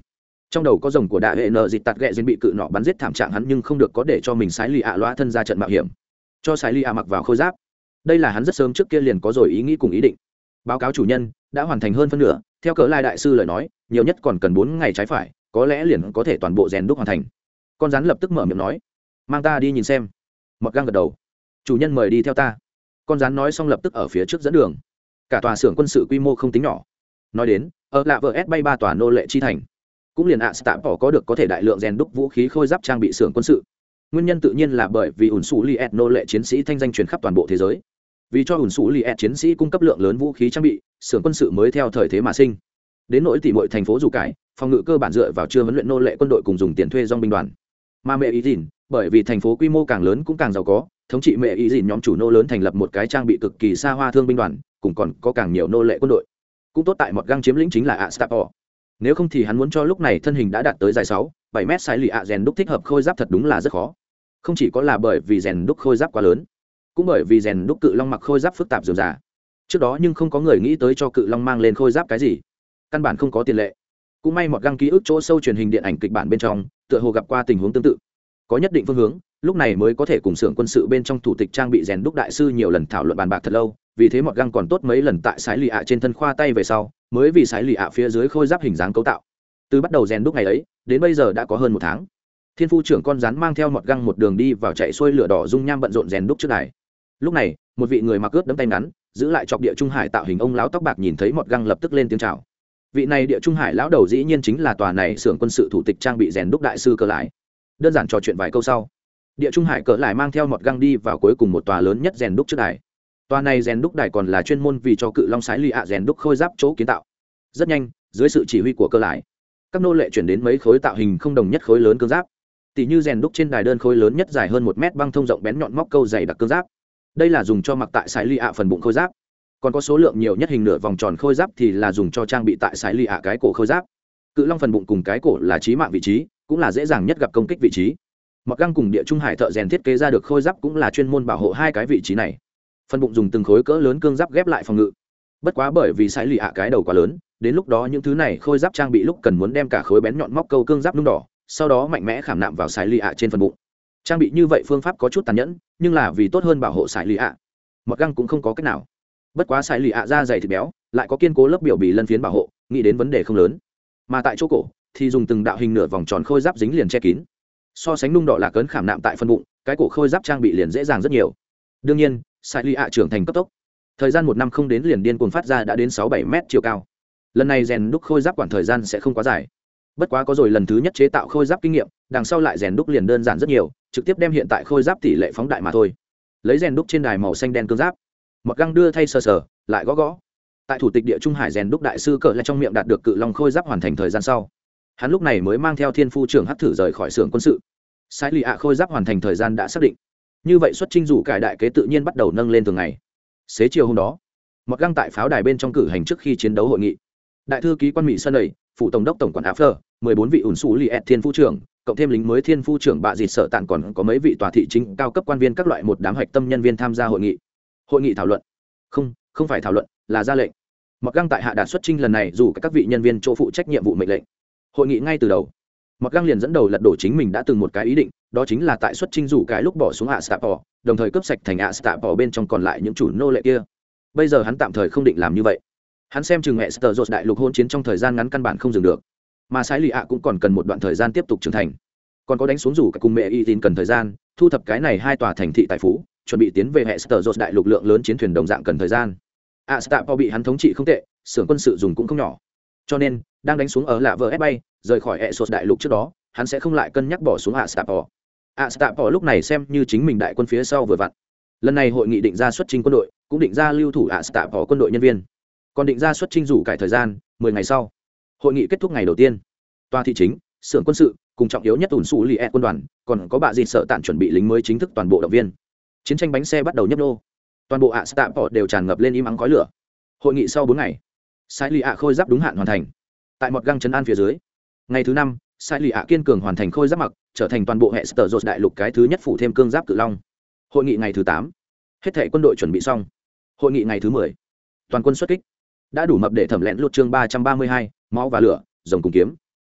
trong đầu có rồng của đại hệ nợ dịt tạt ghẹ dên bị cự nọ bắn giết thảm trạng hắn, nhưng không được có để cho mình sái lì ạ loa thân ra trận mạo hiểm, cho sái lì ạ mặc vào khôi giáp. Đây là hắn rất sớm trước kia liền có rồi ý nghĩ cùng ý định. Báo cáo chủ nhân, đã hoàn thành hơn phân nửa, theo cỡ lai đại sư lời nói nhiều nhất còn cần bốn ngày trái phải, có lẽ liền có thể toàn bộ rèn đúc hoàn thành. Con rắn lập tức mở miệng nói, mang ta đi nhìn xem. Mọt găng gật đầu, chủ nhân mời đi theo ta. Con rắn nói xong lập tức ở phía trước dẫn đường. Cả tòa xưởng quân sự quy mô không tính nhỏ. Nói đến ở lạ vs bay ba tòa nô lệ chi thành, cũng liền ạ stạ bỏ có được có thể đại lượng rèn đúc vũ khí khôi giáp trang bị xưởng quân sự. Nguyên nhân tự nhiên là bởi vì ủn xù li ed nô lệ chiến sĩ thanh danh truyền khắp toàn bộ thế giới. Vì cho ủn xù li ed chiến sĩ cung cấp lượng lớn vũ khí trang bị, xưởng quân sự mới theo thời thế mà sinh. Đến nỗi tỉ mọi thành phố dù cải, phòng ngự cơ bản dựa vào chưa huấn luyện nô lệ quân đội cùng dùng tiền thuê dòng binh đoàn. Mà mẹ ý dìn, bởi vì thành phố quy mô càng lớn cũng càng giàu có, thống trị mẹ ý dìn nhóm chủ nô lớn thành lập một cái trang bị cực kỳ xa hoa thương binh đoàn, cũng còn có càng nhiều nô lệ quân đội. Cũng tốt tại một găng chiếm lĩnh chính là Astapor. Nếu không thì hắn muốn cho lúc này thân hình đã đạt tới dài sáu, bảy mét sai lì ạ rèn đúc thích hợp khôi giáp thật đúng là rất khó. Không chỉ có là bởi vì rèn đúc khôi giáp quá lớn, cũng bởi vì rèn đúc cự long mặc khôi giáp phức tạp dườm già. Trước đó nhưng không có người nghĩ tới cho cự long mang lên khôi giáp cái gì, căn bản không có tiền lệ. Cũng may một găng ký ức chỗ sâu truyền hình điện ảnh kịch bản bên trong tựa hồ gặp qua tình huống tương tự, có nhất định phương hướng, lúc này mới có thể cùng xưởng quân sự bên trong thủ tịch trang bị rèn đúc đại sư nhiều lần thảo luận bàn bạc thật lâu. Vì thế một găng còn tốt mấy lần tại sái lì ạ trên thân khoa tay về sau, mới vì sái lì ạ phía dưới khôi giáp hình dáng cấu tạo. Từ bắt đầu rèn đúc ngày ấy đến bây giờ đã có hơn một tháng. Thiên phu trưởng con rắn mang theo một găng một đường đi vào chạy xuôi lửa đỏ dung nham bận rộn rèn đúc trước đài. Lúc này một vị người mặc ướt đẫm tay ngắn giữ lại chọc địa trung hải tạo hình ông lão tóc bạc nhìn thấy một găng lập tức lên tiếng chào. Vị này địa trung hải lão đầu dĩ nhiên chính là tòa này xưởng quân sự thủ tịch trang bị rèn đúc đại sư Cờ Lại. Đơn giản trò chuyện vài câu sau, địa trung hải Cờ Lại mang theo một găng đi vào cuối cùng một tòa lớn nhất rèn đúc trước đài. Tòa này rèn đúc đài còn là chuyên môn vì cho cự long sái lì ạ rèn đúc khôi giáp chỗ kiến tạo. Rất nhanh, dưới sự chỉ huy của Cờ Lại, các nô lệ chuyển đến mấy khối tạo hình không đồng nhất khối lớn cương giáp. Tỷ như rèn đúc trên đài đơn khối lớn nhất dài hơn một mét băng thông rộng bén nhọn móc câu dày đặc cương giáp. Đây là dùng cho mặc tại sái lì ạ phần bụng khôi giáp. Còn có số lượng nhiều nhất hình nửa vòng tròn khôi giáp thì là dùng cho trang bị tại sái lì ạ cái cổ khôi giáp. Cự long phần bụng cùng cái cổ là chí mạng vị trí, cũng là dễ dàng nhất gặp công kích vị trí. Mặc găng cùng địa trung hải thợ rèn thiết kế ra được khôi giáp cũng là chuyên môn bảo hộ hai cái vị trí này. Phần bụng dùng từng khối cỡ lớn cương giáp ghép lại phòng ngự. Bất quá bởi vì sái lì ạ cái đầu quá lớn, đến lúc đó những thứ này khôi giáp trang bị lúc cần muốn đem cả khối bén nhọn móc câu cương giáp nung đỏ, sau đó mạnh mẽ khảm nạm vào sái lì ạ trên phần bụng. Trang bị như vậy phương pháp có chút tàn nhẫn, nhưng là vì tốt hơn bảo hộ sái lì ạ, Mặc găng cũng không có cách nào. Bất quá sái lì ạ da dày thịt béo, lại có kiên cố lớp biểu bì lân phiến bảo hộ, nghĩ đến vấn đề không lớn. Mà tại chỗ cổ thì dùng từng đạo hình nửa vòng tròn khôi giáp dính liền che kín. So sánh nung đỏ là cấn khảm nạm tại phần bụng, cái cổ khôi giáp trang bị liền dễ dàng rất nhiều. Đương nhiên, sái lì ạ trưởng thành cấp tốc, thời gian một năm không đến liền điên cuồng phát ra đã đến sáu bảy mét chiều cao. Lần này rèn đúc khôi giáp quản thời gian sẽ không quá dài. Bất quá có rồi lần thứ nhất chế tạo khôi giáp kinh nghiệm, đằng sau lại rèn đúc liền đơn giản rất nhiều, trực tiếp đem hiện tại khôi giáp tỷ lệ phóng đại mà thôi. Lấy rèn đúc trên đài màu xanh đen cương giáp, một găng đưa thay sờ sờ, lại gõ gõ. Tại thủ tịch địa trung hải rèn đúc đại sư Cờ Lại trong miệng đạt được cự long khôi giáp hoàn thành thời gian sau, hắn lúc này mới mang theo thiên phu trưởng hắc thử rời khỏi xưởng quân sự. Sái lì ạ khôi giáp hoàn thành thời gian đã xác định, như vậy xuất chinh rủ cải đại kế tự nhiên bắt đầu nâng lên thường ngày. Xế chiều hôm đó, một găng tại pháo đài bên trong cử hành trước khi chiến đấu hội nghị. Đại thư ký quan mỹ sân đầy, phụ tổng đốc tổng quản áp phơ, mười bốn vị ủn xù li ed thiên phu trưởng, cộng thêm lính mới thiên phu trưởng bạ dịt sợ tàn, còn có mấy vị tòa thị chính cao cấp quan viên các loại một đám hạch tâm nhân viên tham gia hội nghị. Hội nghị thảo luận, không, không phải thảo luận, là ra lệnh. Mặc găng tại hạ đạt xuất chinh lần này dù các vị nhân viên chỗ phụ trách nhiệm vụ mệnh lệnh. Hội nghị ngay từ đầu, Mặc găng liền dẫn đầu lật đổ chính mình đã từng một cái ý định, đó chính là tại xuất chinh rủ cái lúc bỏ xuống ạ Stapor, đồng thời cướp sạch thành ạ Stapor bên trong còn lại những chủ nô lệ kia. Bây giờ hắn tạm thời không định làm như vậy. Hắn xem chừng hệ Star đại lục hôn chiến trong thời gian ngắn căn bản không dừng được, mà sái lì ạ cũng còn cần một đoạn thời gian tiếp tục trưởng thành, còn có đánh xuống rủ cả cùng mẹ y tin cần thời gian thu thập cái này hai tòa thành thị tài phú, chuẩn bị tiến về hệ Star đại lục lượng lớn chiến thuyền đồng dạng cần thời gian. ạ Stapor bị hắn thống trị không tệ, xưởng quân sự dùng cũng không nhỏ, cho nên đang đánh xuống ở lạ vờ ép bay rời khỏi hệ Star đại lục trước đó, hắn sẽ không lại cân nhắc bỏ xuống ạ Stapor. ạ Stapor lúc này xem như chính mình đại quân phía sau vừa vặn. Lần này hội nghị định ra xuất chinh quân đội, cũng định ra lưu thủ ạ Stapor quân đội nhân viên, còn định ra xuất chinh rủ cải thời gian mười ngày sau. Hội nghị kết thúc ngày đầu tiên, tòa thị chính, xưởng quân sự cùng trọng yếu nhất ủn xù li ed quân đoàn, còn có bạ dịt sợ tạn chuẩn bị lính mới chính thức toàn bộ động viên. Chiến tranh bánh xe bắt đầu nhấp nô, toàn bộ ạ Stapor đều tràn ngập lên im ắng khói lửa. Hội nghị sau bốn ngày, sái lì ạ khôi giáp đúng hạn hoàn thành tại một găng trấn an phía dưới. Ngày thứ năm, sái lì ạ kiên cường hoàn thành khôi giáp mặc, trở thành toàn bộ hệ Star đại lục cái thứ nhất phủ thêm cương giáp cự long. Hội nghị ngày thứ tám, hết thảy quân đội chuẩn bị xong. Hội nghị ngày thứ mười, toàn quân xuất kích. Đã đủ mập để thẩm lẹn lút chương ba trăm ba mươi hai, máu và lửa, rồng cùng kiếm.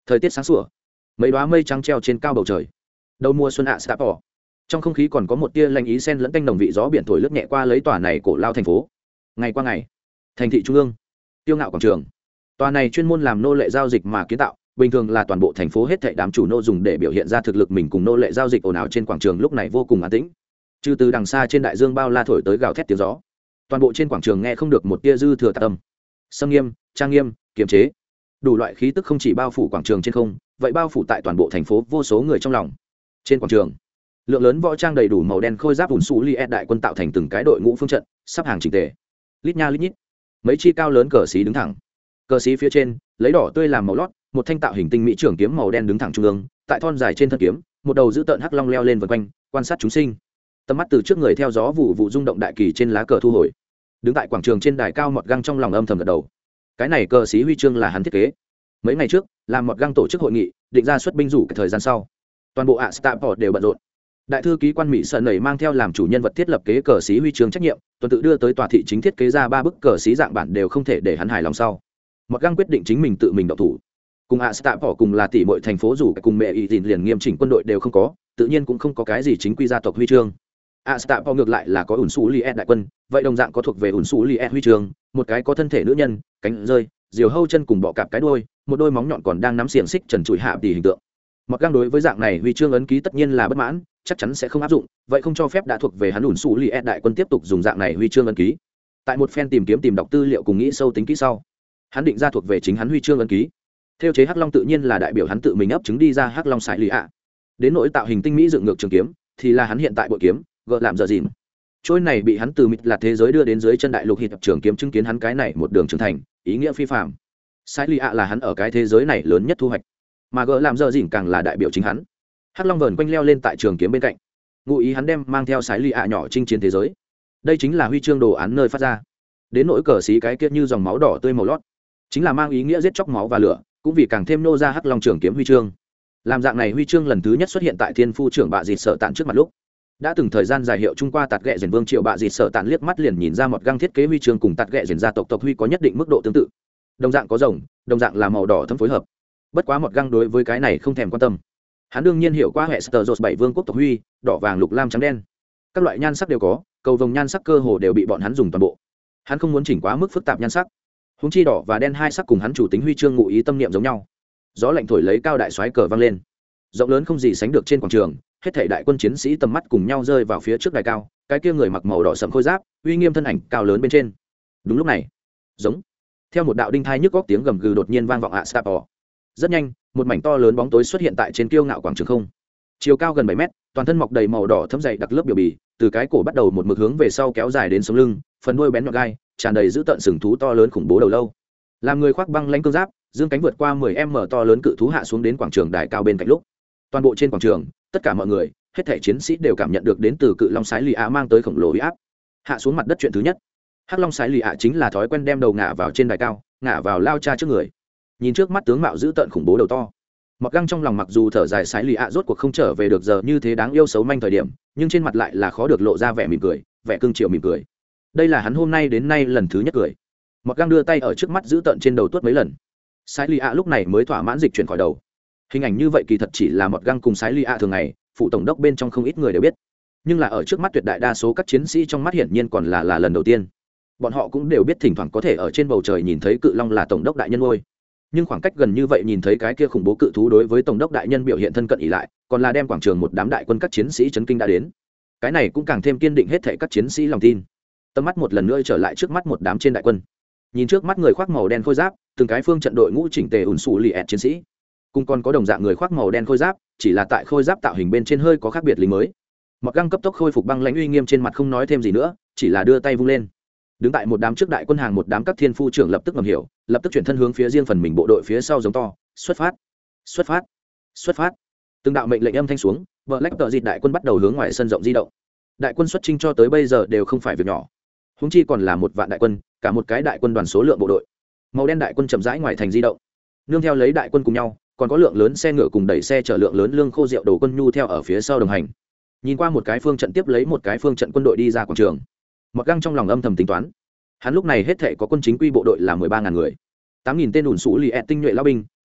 thời tiết sáng sủa, mấy đoá mây trắng treo trên cao bầu trời, đầu mùa xuân ạ sạp bỏ, trong không khí còn có một tia lanh ý sen lẫn canh đồng vị gió biển thổi lướt nhẹ qua lấy tòa này cổ lao thành phố. Ngày qua ngày, thành thị trung ương, tiêu ngạo quảng trường, tòa này chuyên môn làm nô lệ giao dịch mà kiến tạo, bình thường là toàn bộ thành phố hết thảy đám chủ nô dùng để biểu hiện ra thực lực mình cùng nô lệ giao dịch ồn ào trên quảng trường lúc này vô cùng an tĩnh. Trừ từ đằng xa trên đại dương bao la thổi tới gào thét tiếng gió, toàn bộ trên quảng trường nghe không được một tia dư thừa tạp tâm. Sâm nghiêm, trang nghiêm, kiềm chế, đủ loại khí tức không chỉ bao phủ quảng trường trên không, vậy bao phủ tại toàn bộ thành phố vô số người trong lòng. Trên quảng trường, lượng lớn võ trang đầy đủ màu đen khôi giáp ủn xù li đại quân tạo thành từng cái đội ngũ phương trận, sắp hàng chỉnh tề, lít nha lít nhít, mấy chi cao lớn cờ xí đứng thẳng, cờ xí phía trên lấy đỏ tươi làm màu lót, một thanh tạo hình tinh mỹ trường kiếm màu đen đứng thẳng trung ương, tại thon dài trên thân kiếm một đầu giữ tợn hắc long leo lên vần quanh quan sát chúng sinh. Tầm mắt từ trước người theo gió vụ vụ rung động đại kỳ trên lá cờ thu hồi, đứng tại quảng trường trên đài cao mọt găng trong lòng âm thầm gật đầu. Cái này cờ xí huy chương là hắn thiết kế. Mấy ngày trước làm mọt găng tổ chức hội nghị định ra xuất binh rủ cái thời gian sau, toàn bộ ạ Starport đều bận rộn. Đại thư ký quan Mỹ Sơn nảy mang theo làm chủ nhân vật thiết lập kế cờ xí huy chương trách nhiệm, tuần tự đưa tới tòa thị chính thiết kế ra ba bức cờ xí dạng bản đều không thể để hắn hài lòng sau. Mọt găng quyết định chính mình tự mình động thủ. Cùng ạ Starport cùng là tỷ muội thành phố rủ cùng mẹ ý liền nghiêm chỉnh quân đội đều không có, tự nhiên cũng không có cái gì chính quy gia tộc huy chương. ạ Starport ngược lại là có ủn xù liệt đại quân, vậy đồng dạng có thuộc về ủn xù liệt huy chương, một cái có thân thể nữ nhân, cánh rơi, diều hâu chân cùng bọ cạp cái đuôi, một đôi móng nhọn còn đang nắm xiềng xích trần trụi hạ tỷ hình tượng. Mọt găng đối với dạng này huy chương ấn ký tất nhiên là bất mãn, chắc chắn sẽ không áp dụng, vậy không cho phép đã thuộc về hắn ủn xù liệt đại quân tiếp tục dùng dạng này huy chương ấn ký. Tại một phen tìm kiếm tìm đọc tư liệu cùng nghĩ sâu tính kỹ sau, hắn định ra thuộc về chính hắn huy chương ấn ký. Theo chế hắc long tự nhiên là đại biểu hắn tự mình ấp trứng đi ra hắc long sải lì ạ. Đến nỗi tạo hình tinh mỹ dựng ngược trường kiếm thì là hắn hiện tại bội kiếm gợ làm giờ dìm. Trôi này bị hắn từ mịt là thế giới đưa đến dưới chân đại lục hít trường kiếm chứng kiến hắn cái này một đường trưởng thành, ý nghĩa phi phàm. Sải lì ạ là hắn ở cái thế giới này lớn nhất thu hoạch, mà gợ làm giờ dìm càng là đại biểu chính hắn. Hắc long vờn quanh leo lên tại trường kiếm bên cạnh, ngụ ý hắn đem mang theo sải lì ạ nhỏ chinh chiến thế giới. Đây chính là huy chương đồ án nơi phát ra. Đến nỗi cờ xí cái kia như dòng máu đỏ tươi màu lót, chính là mang ý nghĩa giết chóc máu và lửa, cũng vì càng thêm nô ra hắc long trường kiếm huy chương. Làm dạng này huy chương lần thứ nhất xuất hiện tại thiên phu trưởng bạ dịt sở tạn trước mặt lúc, đã từng thời gian dài hiệu trung qua tạt ghẹ dền vương triệu bạ dịt sở tạn liếc mắt liền nhìn ra một găng thiết kế huy chương cùng tạt ghẹ dền gia tộc tộc huy có nhất định mức độ tương tự, đồng dạng có rồng, đồng dạng là màu đỏ thâm phối hợp. Bất quá một găng đối với cái này không thèm quan tâm, hắn đương nhiên hiểu qua hệ sờ dột bảy vương quốc tộc huy, đỏ vàng lục lam trắng đen, các loại nhan sắc đều có, cầu vồng nhan sắc cơ hồ đều bị bọn hắn dùng toàn bộ. Hắn không muốn chỉnh quá mức phức tạp nhan sắc, húng chi đỏ và đen hai sắc cùng hắn chủ tính huy chương ngụ ý tâm niệm giống nhau. Gió lạnh thổi lấy cao đại soái cờ vang lên, rộng lớn không gì sánh được trên quảng trường, hết thảy đại quân chiến sĩ tầm mắt cùng nhau rơi vào phía trước đài cao, cái kia người mặc màu đỏ sẫm khôi giáp, uy nghiêm thân ảnh cao lớn bên trên. Đúng lúc này, giống theo một đạo đinh thai nhức góc tiếng gầm gừ đột nhiên vang vọng ạ Starport. Rất nhanh, một mảnh to lớn bóng tối xuất hiện tại trên kiêu ngạo quảng trường không. Chiều cao gần bảy mét, toàn thân mọc đầy màu đỏ thấm dày đặc lớp biểu bì, từ cái cổ bắt đầu một mực hướng về sau kéo dài đến sống lưng, phần đuôi bén nhọn gai, tràn đầy dữ tợn sừng thú to lớn khủng bố đầu lâu. Làm người khoác băng lãnh cương giáp, dương cánh vượt qua mười mét to lớn cự thú hạ xuống đến quảng trường đài cao bên cạnh lúc. Toàn bộ trên quảng trường, tất cả mọi người, hết thảy chiến sĩ đều cảm nhận được đến từ cự long sái lì ạ mang tới khổng lồ uy áp. Hạ xuống mặt đất chuyện thứ nhất, hắc long sái lì ạ chính là thói quen đem đầu ngả vào trên đài cao, ngả vào lao cha trước người. Nhìn trước mắt tướng mạo dữ tợn khủng bố đầu to, mặc găng trong lòng mặc dù thở dài sái lì ạ rốt cuộc không trở về được giờ như thế đáng yêu xấu manh thời điểm, nhưng trên mặt lại là khó được lộ ra vẻ mỉm cười, vẻ cưng chiều mỉm cười. Đây là hắn hôm nay đến nay lần thứ nhất cười. Mặc găng đưa tay ở trước mắt giữ tợn trên đầu tuốt mấy lần, sái lì ạ lúc này mới thỏa mãn dịch chuyển khỏi đầu. Hình ảnh như vậy kỳ thật chỉ là một găng cùng sái lì ạ thường ngày, phụ tổng đốc bên trong không ít người đều biết, nhưng là ở trước mắt tuyệt đại đa số các chiến sĩ trong mắt hiển nhiên còn là là lần đầu tiên. Bọn họ cũng đều biết thỉnh thoảng có thể ở trên bầu trời nhìn thấy cự long là tổng đốc đại nhân ngôi, nhưng khoảng cách gần như vậy nhìn thấy cái kia khủng bố cự thú đối với tổng đốc đại nhân biểu hiện thân cận ỉ lại, còn là đem quảng trường một đám đại quân các chiến sĩ chấn kinh đã đến. Cái này cũng càng thêm kiên định hết thảy các chiến sĩ lòng tin. Tầm mắt một lần nữa trở lại trước mắt một đám trên đại quân, nhìn trước mắt người khoác màu đen khôi giáp, từng cái phương trận đội ngũ chỉnh tề ủn xù liệt chiến sĩ, cùng còn có đồng dạng người khoác màu đen khôi giáp, chỉ là tại khôi giáp tạo hình bên trên hơi có khác biệt lính mới. Mặc găng cấp tốc khôi phục băng lãnh uy nghiêm trên mặt không nói thêm gì nữa, chỉ là đưa tay vung lên. Đứng tại một đám trước đại quân hàng một đám các thiên phu trưởng lập tức ngầm hiểu, lập tức chuyển thân hướng phía riêng phần mình bộ đội phía sau giống to, xuất phát, xuất phát, xuất phát. Từng đạo mệnh lệnh âm thanh xuống, vợ lách tợ dịt đại quân bắt đầu hướng ngoài sân rộng di động. Đại quân xuất chinh cho tới bây giờ đều không phải việc nhỏ, huống chi còn là một vạn đại quân, cả một cái đại quân đoàn số lượng bộ đội. Màu đen đại quân chậm rãi ngoài thành di động, nương theo lấy đại quân cùng nhau, còn có lượng lớn xe ngựa cùng đẩy xe chở lượng lớn lương khô rượu đồ quân nhu theo ở phía sau đồng hành. Nhìn qua một cái phương trận tiếp lấy một cái phương trận quân đội đi ra quảng trường, Mặc găng trong lòng âm thầm tính toán, hắn lúc này hết thảy có quân chính quy bộ đội là mười ba ngàn người, tám nghìn tên ủn xú lì ẹt tinh nhuệ lao binh,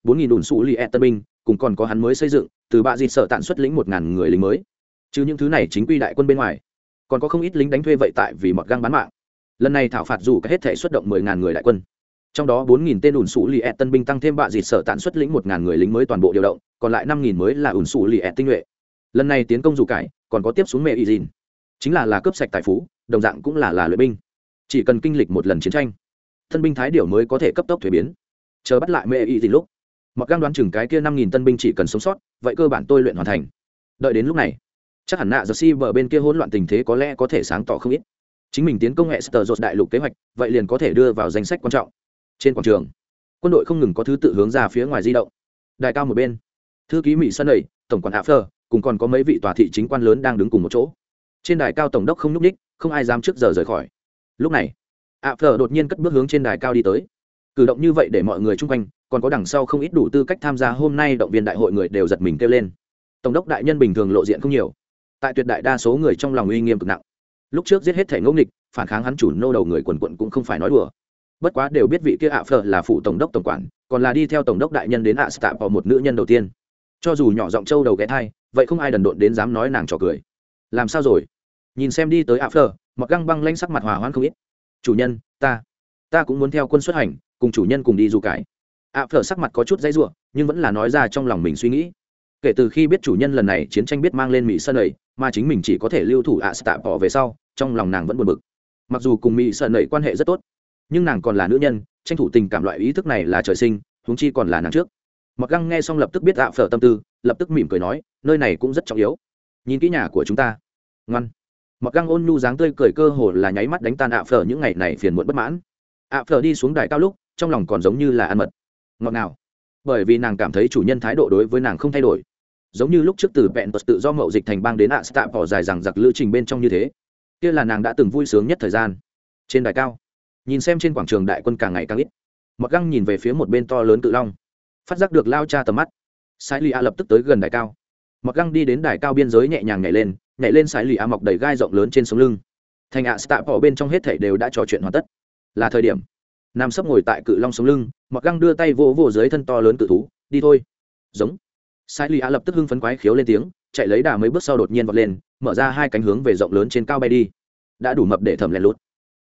bốn nghìn ủn xù li e tân binh cùng còn có hắn mới xây dựng từ bạ dịt sở tạn xuất lĩnh một ngàn người lính mới. Chứ những thứ này chính quy đại quân bên ngoài còn có không ít lính đánh thuê vậy tại vì mọt găng bán mạng. Lần này thảo phạt dù cả hết thể xuất động mười ngàn người đại quân, trong đó bốn nghìn tên ủn xù li e tân binh tăng thêm bạ dịt sở tạn xuất lĩnh một ngàn người lính mới toàn bộ điều động, còn lại năm nghìn mới là ủn xù li e tinh nhuệ. Lần này tiến công dù cải còn có tiếp xuống mẹ y dìn, chính là là cướp sạch tài phú, đồng dạng cũng là là luyện binh. Chỉ cần kinh lịch một lần chiến tranh, tân binh thái điểu mới có thể cấp tốc thuế biến. Chờ bắt lại mẹ y dìn lúc mặc găng đoán chừng cái kia năm nghìn tân binh chỉ cần sống sót, vậy cơ bản tôi luyện hoàn thành. Đợi đến lúc này chắc hẳn nạ giờ si bờ bên kia hỗn loạn tình thế có lẽ có thể sáng tỏ không ít. Chính mình tiến công hệ Star Dột đại lục kế hoạch, vậy liền có thể đưa vào danh sách quan trọng. Trên quảng trường, quân đội không ngừng có thứ tự hướng ra phía ngoài di động. Đài cao một bên, thư ký Mỹ Sân Nẩy, tổng quản Hạ Phơ, cùng còn có mấy vị tòa thị chính quan lớn đang đứng cùng một chỗ. Trên đài cao tổng đốc không nhúc nhích, không ai dám trước giờ rời khỏi. Lúc này, Hạ Phơ đột nhiên cất bước hướng trên đài cao đi tới. Cử động như vậy để mọi người chung quanh, còn có đằng sau không ít đủ tư cách tham gia hôm nay động viên đại hội người đều giật mình kêu lên. Tổng đốc đại nhân bình thường lộ diện không nhiều, tại tuyệt đại đa số người trong lòng uy nghiêm cực nặng. Lúc trước giết hết thể ngẫu nghịch, phản kháng hắn chủ nô đầu người quần quận cũng không phải nói đùa. Bất quá đều biết vị kia ạ phở là phụ tổng đốc tổng quản, còn là đi theo tổng đốc đại nhân đến ạ stạ vào một nữ nhân đầu tiên. Cho dù nhỏ giọng trâu đầu ghé thai, vậy không ai đần độn đến dám nói nàng trò cười. Làm sao rồi? Nhìn xem đi tới ạ phở, mặc găng băng lanh sắc mặt hòa hoãn không ít. Chủ nhân, ta, ta cũng muốn theo quân xuất hành, cùng chủ nhân cùng đi dù cái. ạ phở sắc mặt có chút dãy rủa, nhưng vẫn là nói ra trong lòng mình suy nghĩ. Kể từ khi biết chủ nhân lần này chiến tranh biết mang lên Mỹ Sơn ấy, mà chính mình chỉ có thể lưu thủ ạ stạ bỏ về sau, trong lòng nàng vẫn buồn bực. Mặc dù cùng Mỹ Sơn ấy quan hệ rất tốt, nhưng nàng còn là nữ nhân, tranh thủ tình cảm loại ý thức này là trời sinh, huống chi còn là nàng trước. Mặc găng nghe xong lập tức biết ạ phở tâm tư, lập tức mỉm cười nói, nơi này cũng rất trọng yếu. Nhìn kỹ nhà của chúng ta. Ngoan. Mặc găng ôn nhu dáng tươi cười cơ hồ là nháy mắt đánh tan ạ phở những ngày này phiền muộn bất mãn. ạ phở đi xuống đài cao lúc, trong lòng còn giống như là ăn mật. Ngọt ngào. Bởi vì nàng cảm thấy chủ nhân thái độ đối với nàng không thay đổi, giống như lúc trước từ vẹn tật tự do mậu dịch thành bang đến ạ stạ bỏ dài rằng giặc lữ trình bên trong như thế. Kia là nàng đã từng vui sướng nhất thời gian. Trên đài cao, nhìn xem trên quảng trường đại quân càng ngày càng ít, mặc găng nhìn về phía một bên to lớn cự long, phát giác được lao cha tầm mắt. Sải lì a lập tức tới gần đài cao. Mặc găng đi đến đài cao biên giới nhẹ nhàng nhảy lên, nhảy lên sải lì a mọc đầy gai rộng lớn trên sống lưng. Thành ạ stạ bỏ bên trong hết thảy đều đã trò chuyện hoàn tất, là thời điểm nam sấp ngồi tại cự long sống lưng. Mặc găng đưa tay vỗ vỗ dưới thân to lớn cự thú, đi thôi. Giống. Sai Lì A lập tức hưng phấn quái khiếu lên tiếng, chạy lấy đà mấy bước sau đột nhiên vọt lên, mở ra hai cánh hướng về rộng lớn trên cao bay đi. Đã đủ mập để thẩm lén lút.